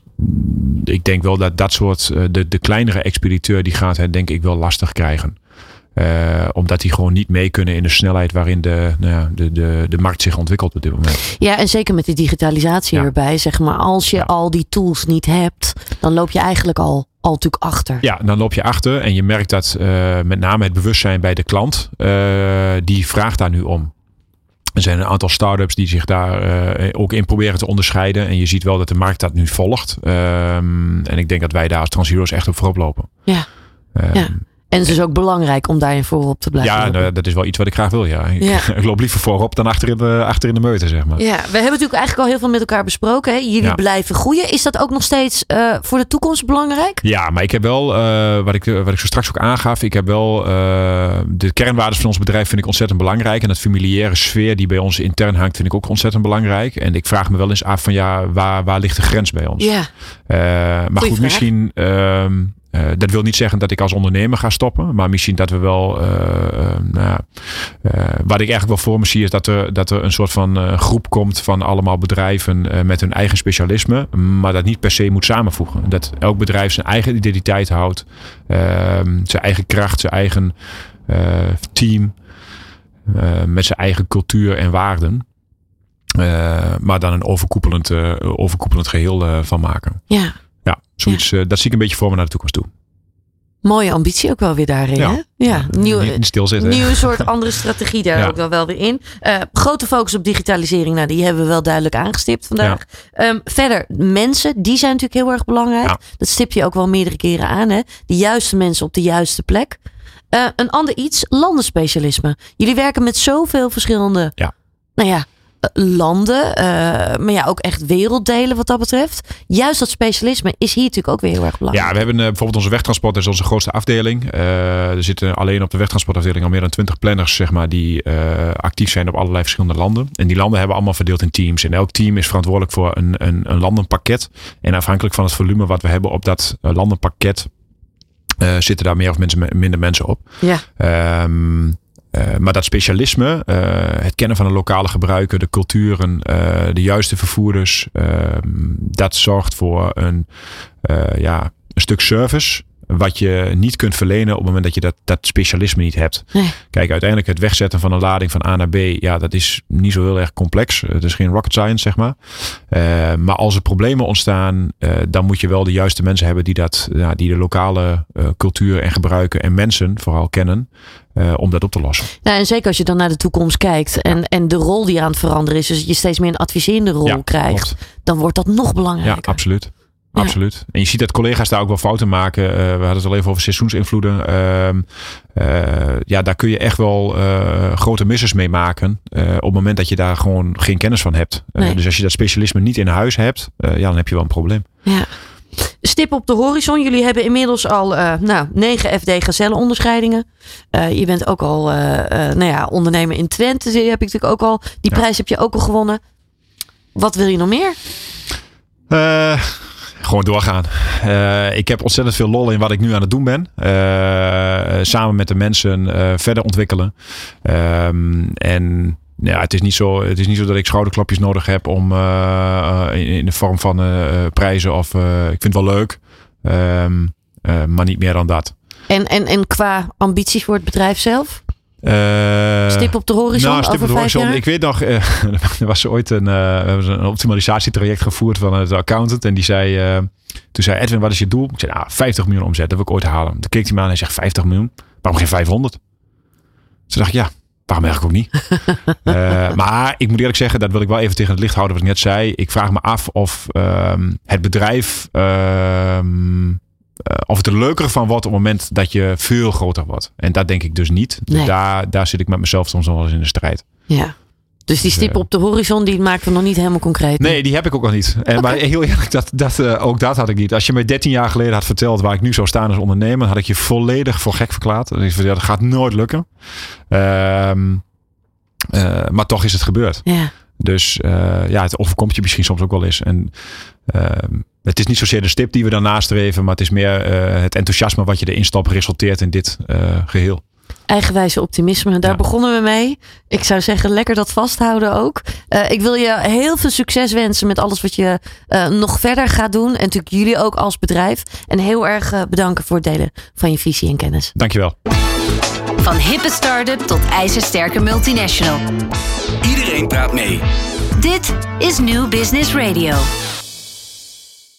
ik denk wel dat dat soort, de, de kleinere expediteur die gaat het denk ik wel lastig krijgen. Uh, omdat die gewoon niet mee kunnen in de snelheid waarin de, nou ja, de, de, de markt zich ontwikkelt op dit moment. Ja, en zeker met die digitalisatie ja. erbij. Zeg maar, als je ja. al die tools niet hebt, dan loop je eigenlijk al, al natuurlijk achter. Ja, dan loop je achter. En je merkt dat uh, met name het bewustzijn bij de klant, uh, die vraagt daar nu om. Er zijn een aantal start-ups die zich daar uh, ook in proberen te onderscheiden. En je ziet wel dat de markt dat nu volgt. Um, en ik denk dat wij daar als Transheroes echt op voorop lopen. Ja, um, ja. En het is ook belangrijk om daarin voorop te blijven. Ja, nou, dat is wel iets wat ik graag wil. Ja. Ja. Ik, ik loop liever voorop dan achter in de, achter in de meute, zeg maar. Ja, we hebben natuurlijk eigenlijk al heel veel met elkaar besproken. Hè? Jullie ja. blijven groeien. Is dat ook nog steeds uh, voor de toekomst belangrijk? Ja, maar ik heb wel, uh, wat, ik, wat ik zo straks ook aangaf. Ik heb wel, uh, de kernwaarden van ons bedrijf vind ik ontzettend belangrijk. En dat familiaire sfeer die bij ons intern hangt vind ik ook ontzettend belangrijk. En ik vraag me wel eens af van ja, waar, waar ligt de grens bij ons? Ja. Uh, maar Goeie goed, vraag. misschien... Uh, Uh, dat wil niet zeggen dat ik als ondernemer ga stoppen. Maar misschien dat we wel... Uh, uh, nou, uh, wat ik eigenlijk wel voor me zie is dat er, dat er een soort van uh, groep komt van allemaal bedrijven uh, met hun eigen specialisme. Maar dat niet per se moet samenvoegen. Dat elk bedrijf zijn eigen identiteit houdt. Uh, zijn eigen kracht, zijn eigen uh, team. Uh, met zijn eigen cultuur en waarden. Uh, maar dan een overkoepelend, uh, overkoepelend geheel uh, van maken. Ja. Ja, zoiets, ja. Uh, dat zie ik een beetje voor me naar de toekomst toe. Mooie ambitie ook wel weer daarin. Ja, hè? Ja. Nieuwe, niet stilzitten. Nieuwe soort andere strategie daar ja. ook wel, wel weer in. Uh, grote focus op digitalisering. Nou, die hebben we wel duidelijk aangestipt vandaag. Ja. Um, verder, mensen, die zijn natuurlijk heel erg belangrijk. Ja. Dat stip je ook wel meerdere keren aan. Hè? De juiste mensen op de juiste plek. Uh, een ander iets, landenspecialisme. Jullie werken met zoveel verschillende... Ja. Nou ja, landen, uh, maar ja, ook echt werelddelen wat dat betreft. Juist dat specialisme is hier natuurlijk ook weer heel erg belangrijk. Ja, we hebben uh, bijvoorbeeld onze wegtransport, dat is onze grootste afdeling. Uh, er zitten alleen op de wegtransportafdeling al meer dan twintig planners, zeg maar, die uh, actief zijn op allerlei verschillende landen. En die landen hebben allemaal verdeeld in teams. En elk team is verantwoordelijk voor een, een, een landenpakket. En afhankelijk van het volume wat we hebben op dat uh, landenpakket, uh, zitten daar meer of mensen, minder mensen op. Ja. Um, Uh, maar dat specialisme, uh, het kennen van de lokale gebruiker, de culturen, uh, de juiste vervoerders, uh, dat zorgt voor een, uh, ja, een stuk service wat je niet kunt verlenen op het moment dat je dat, dat specialisme niet hebt. Nee. Kijk, uiteindelijk het wegzetten van een lading van A naar B, ja, dat is niet zo heel erg complex. Het is geen rocket science, zeg maar. Uh, maar als er problemen ontstaan, uh, dan moet je wel de juiste mensen hebben die, dat, ja, die de lokale uh, cultuur en gebruiken en mensen vooral kennen. Uh, om dat op te lossen. Nou, en zeker als je dan naar de toekomst kijkt en, ja. en de rol die aan het veranderen is, dus je steeds meer een adviserende rol ja, krijgt, klopt. Dan wordt dat nog belangrijker. Ja, absoluut. Ja. Absoluut. En je ziet dat collega's daar ook wel fouten maken. Uh, we hadden het al even over seizoensinvloeden. Uh, uh, ja, daar kun je echt wel uh, grote missers mee maken. Uh, op het moment dat je daar gewoon geen kennis van hebt. Uh, nee. Dus als je dat specialisme niet in huis hebt, uh, ja, dan heb je wel een probleem. Ja. Stip op de horizon. Jullie hebben inmiddels al uh, nou, negen F D Gazelle onderscheidingen. Uh, je bent ook al uh, uh, nou ja, ondernemer in Twente. Die heb ik natuurlijk ook al. Die ja. prijs heb je ook al gewonnen. Wat wil je nog meer? Uh, gewoon doorgaan. Uh, ik heb ontzettend veel lol in wat ik nu aan het doen ben. Uh, samen met de mensen uh, verder ontwikkelen. Um, en... Ja, het is niet zo, het is niet zo dat ik schouderklapjes nodig heb om uh, in, in de vorm van uh, prijzen of uh, ik vind het wel leuk, um, uh, maar niet meer dan dat. En, en, en qua ambities voor het bedrijf zelf? Uh, stip op de horizon nou, stip over op de horizon. Jaar? Ik weet nog, uh, er was ooit een, uh, een optimalisatietraject gevoerd van een accountant en die zei, uh, toen zei Edwin, wat is je doel? Ik zei, nou, vijftig miljoen omzet, dat wil ik ooit halen. Toen keek hij me aan en hij zegt, vijftig miljoen? Waarom geen vijfhonderd? Toen dacht ik, ja. Waarom eigenlijk ook niet? uh, maar ik moet eerlijk zeggen, dat wil ik wel even tegen het licht houden wat ik net zei. Ik vraag me af of um, het bedrijf, um, uh, of het er leuker van wordt op het moment dat je veel groter wordt. En dat denk ik dus niet. Nee. Dus daar, daar zit ik met mezelf soms nog wel eens in de strijd. Ja. Dus die stip op de horizon, die maken we nog niet helemaal concreet. Nee, die heb ik ook nog niet. En, okay. Maar heel eerlijk, dat, dat, uh, ook dat had ik niet. Als je me dertien jaar geleden had verteld waar ik nu zou staan als ondernemer, had ik je volledig voor gek verklaard. En ik zei, dat gaat nooit lukken. Um, uh, maar toch is het gebeurd. Ja. Dus uh, ja, het overkomt je misschien soms ook wel eens. En uh, het is niet zozeer de stip die we dan nastreven, maar het is meer uh, het enthousiasme wat je erin stopt resulteert in dit uh, geheel. Eigenwijze optimisme, daar ja. begonnen we mee. Ik zou zeggen, lekker dat vasthouden ook. Uh, ik wil je heel veel succes wensen met alles wat je uh, nog verder gaat doen. En natuurlijk jullie ook als bedrijf. En heel erg uh, bedanken voor het delen van je visie en kennis. Dankjewel. Van hippe start-up tot ijzersterke multinational. Iedereen praat mee. Dit is New Business Radio.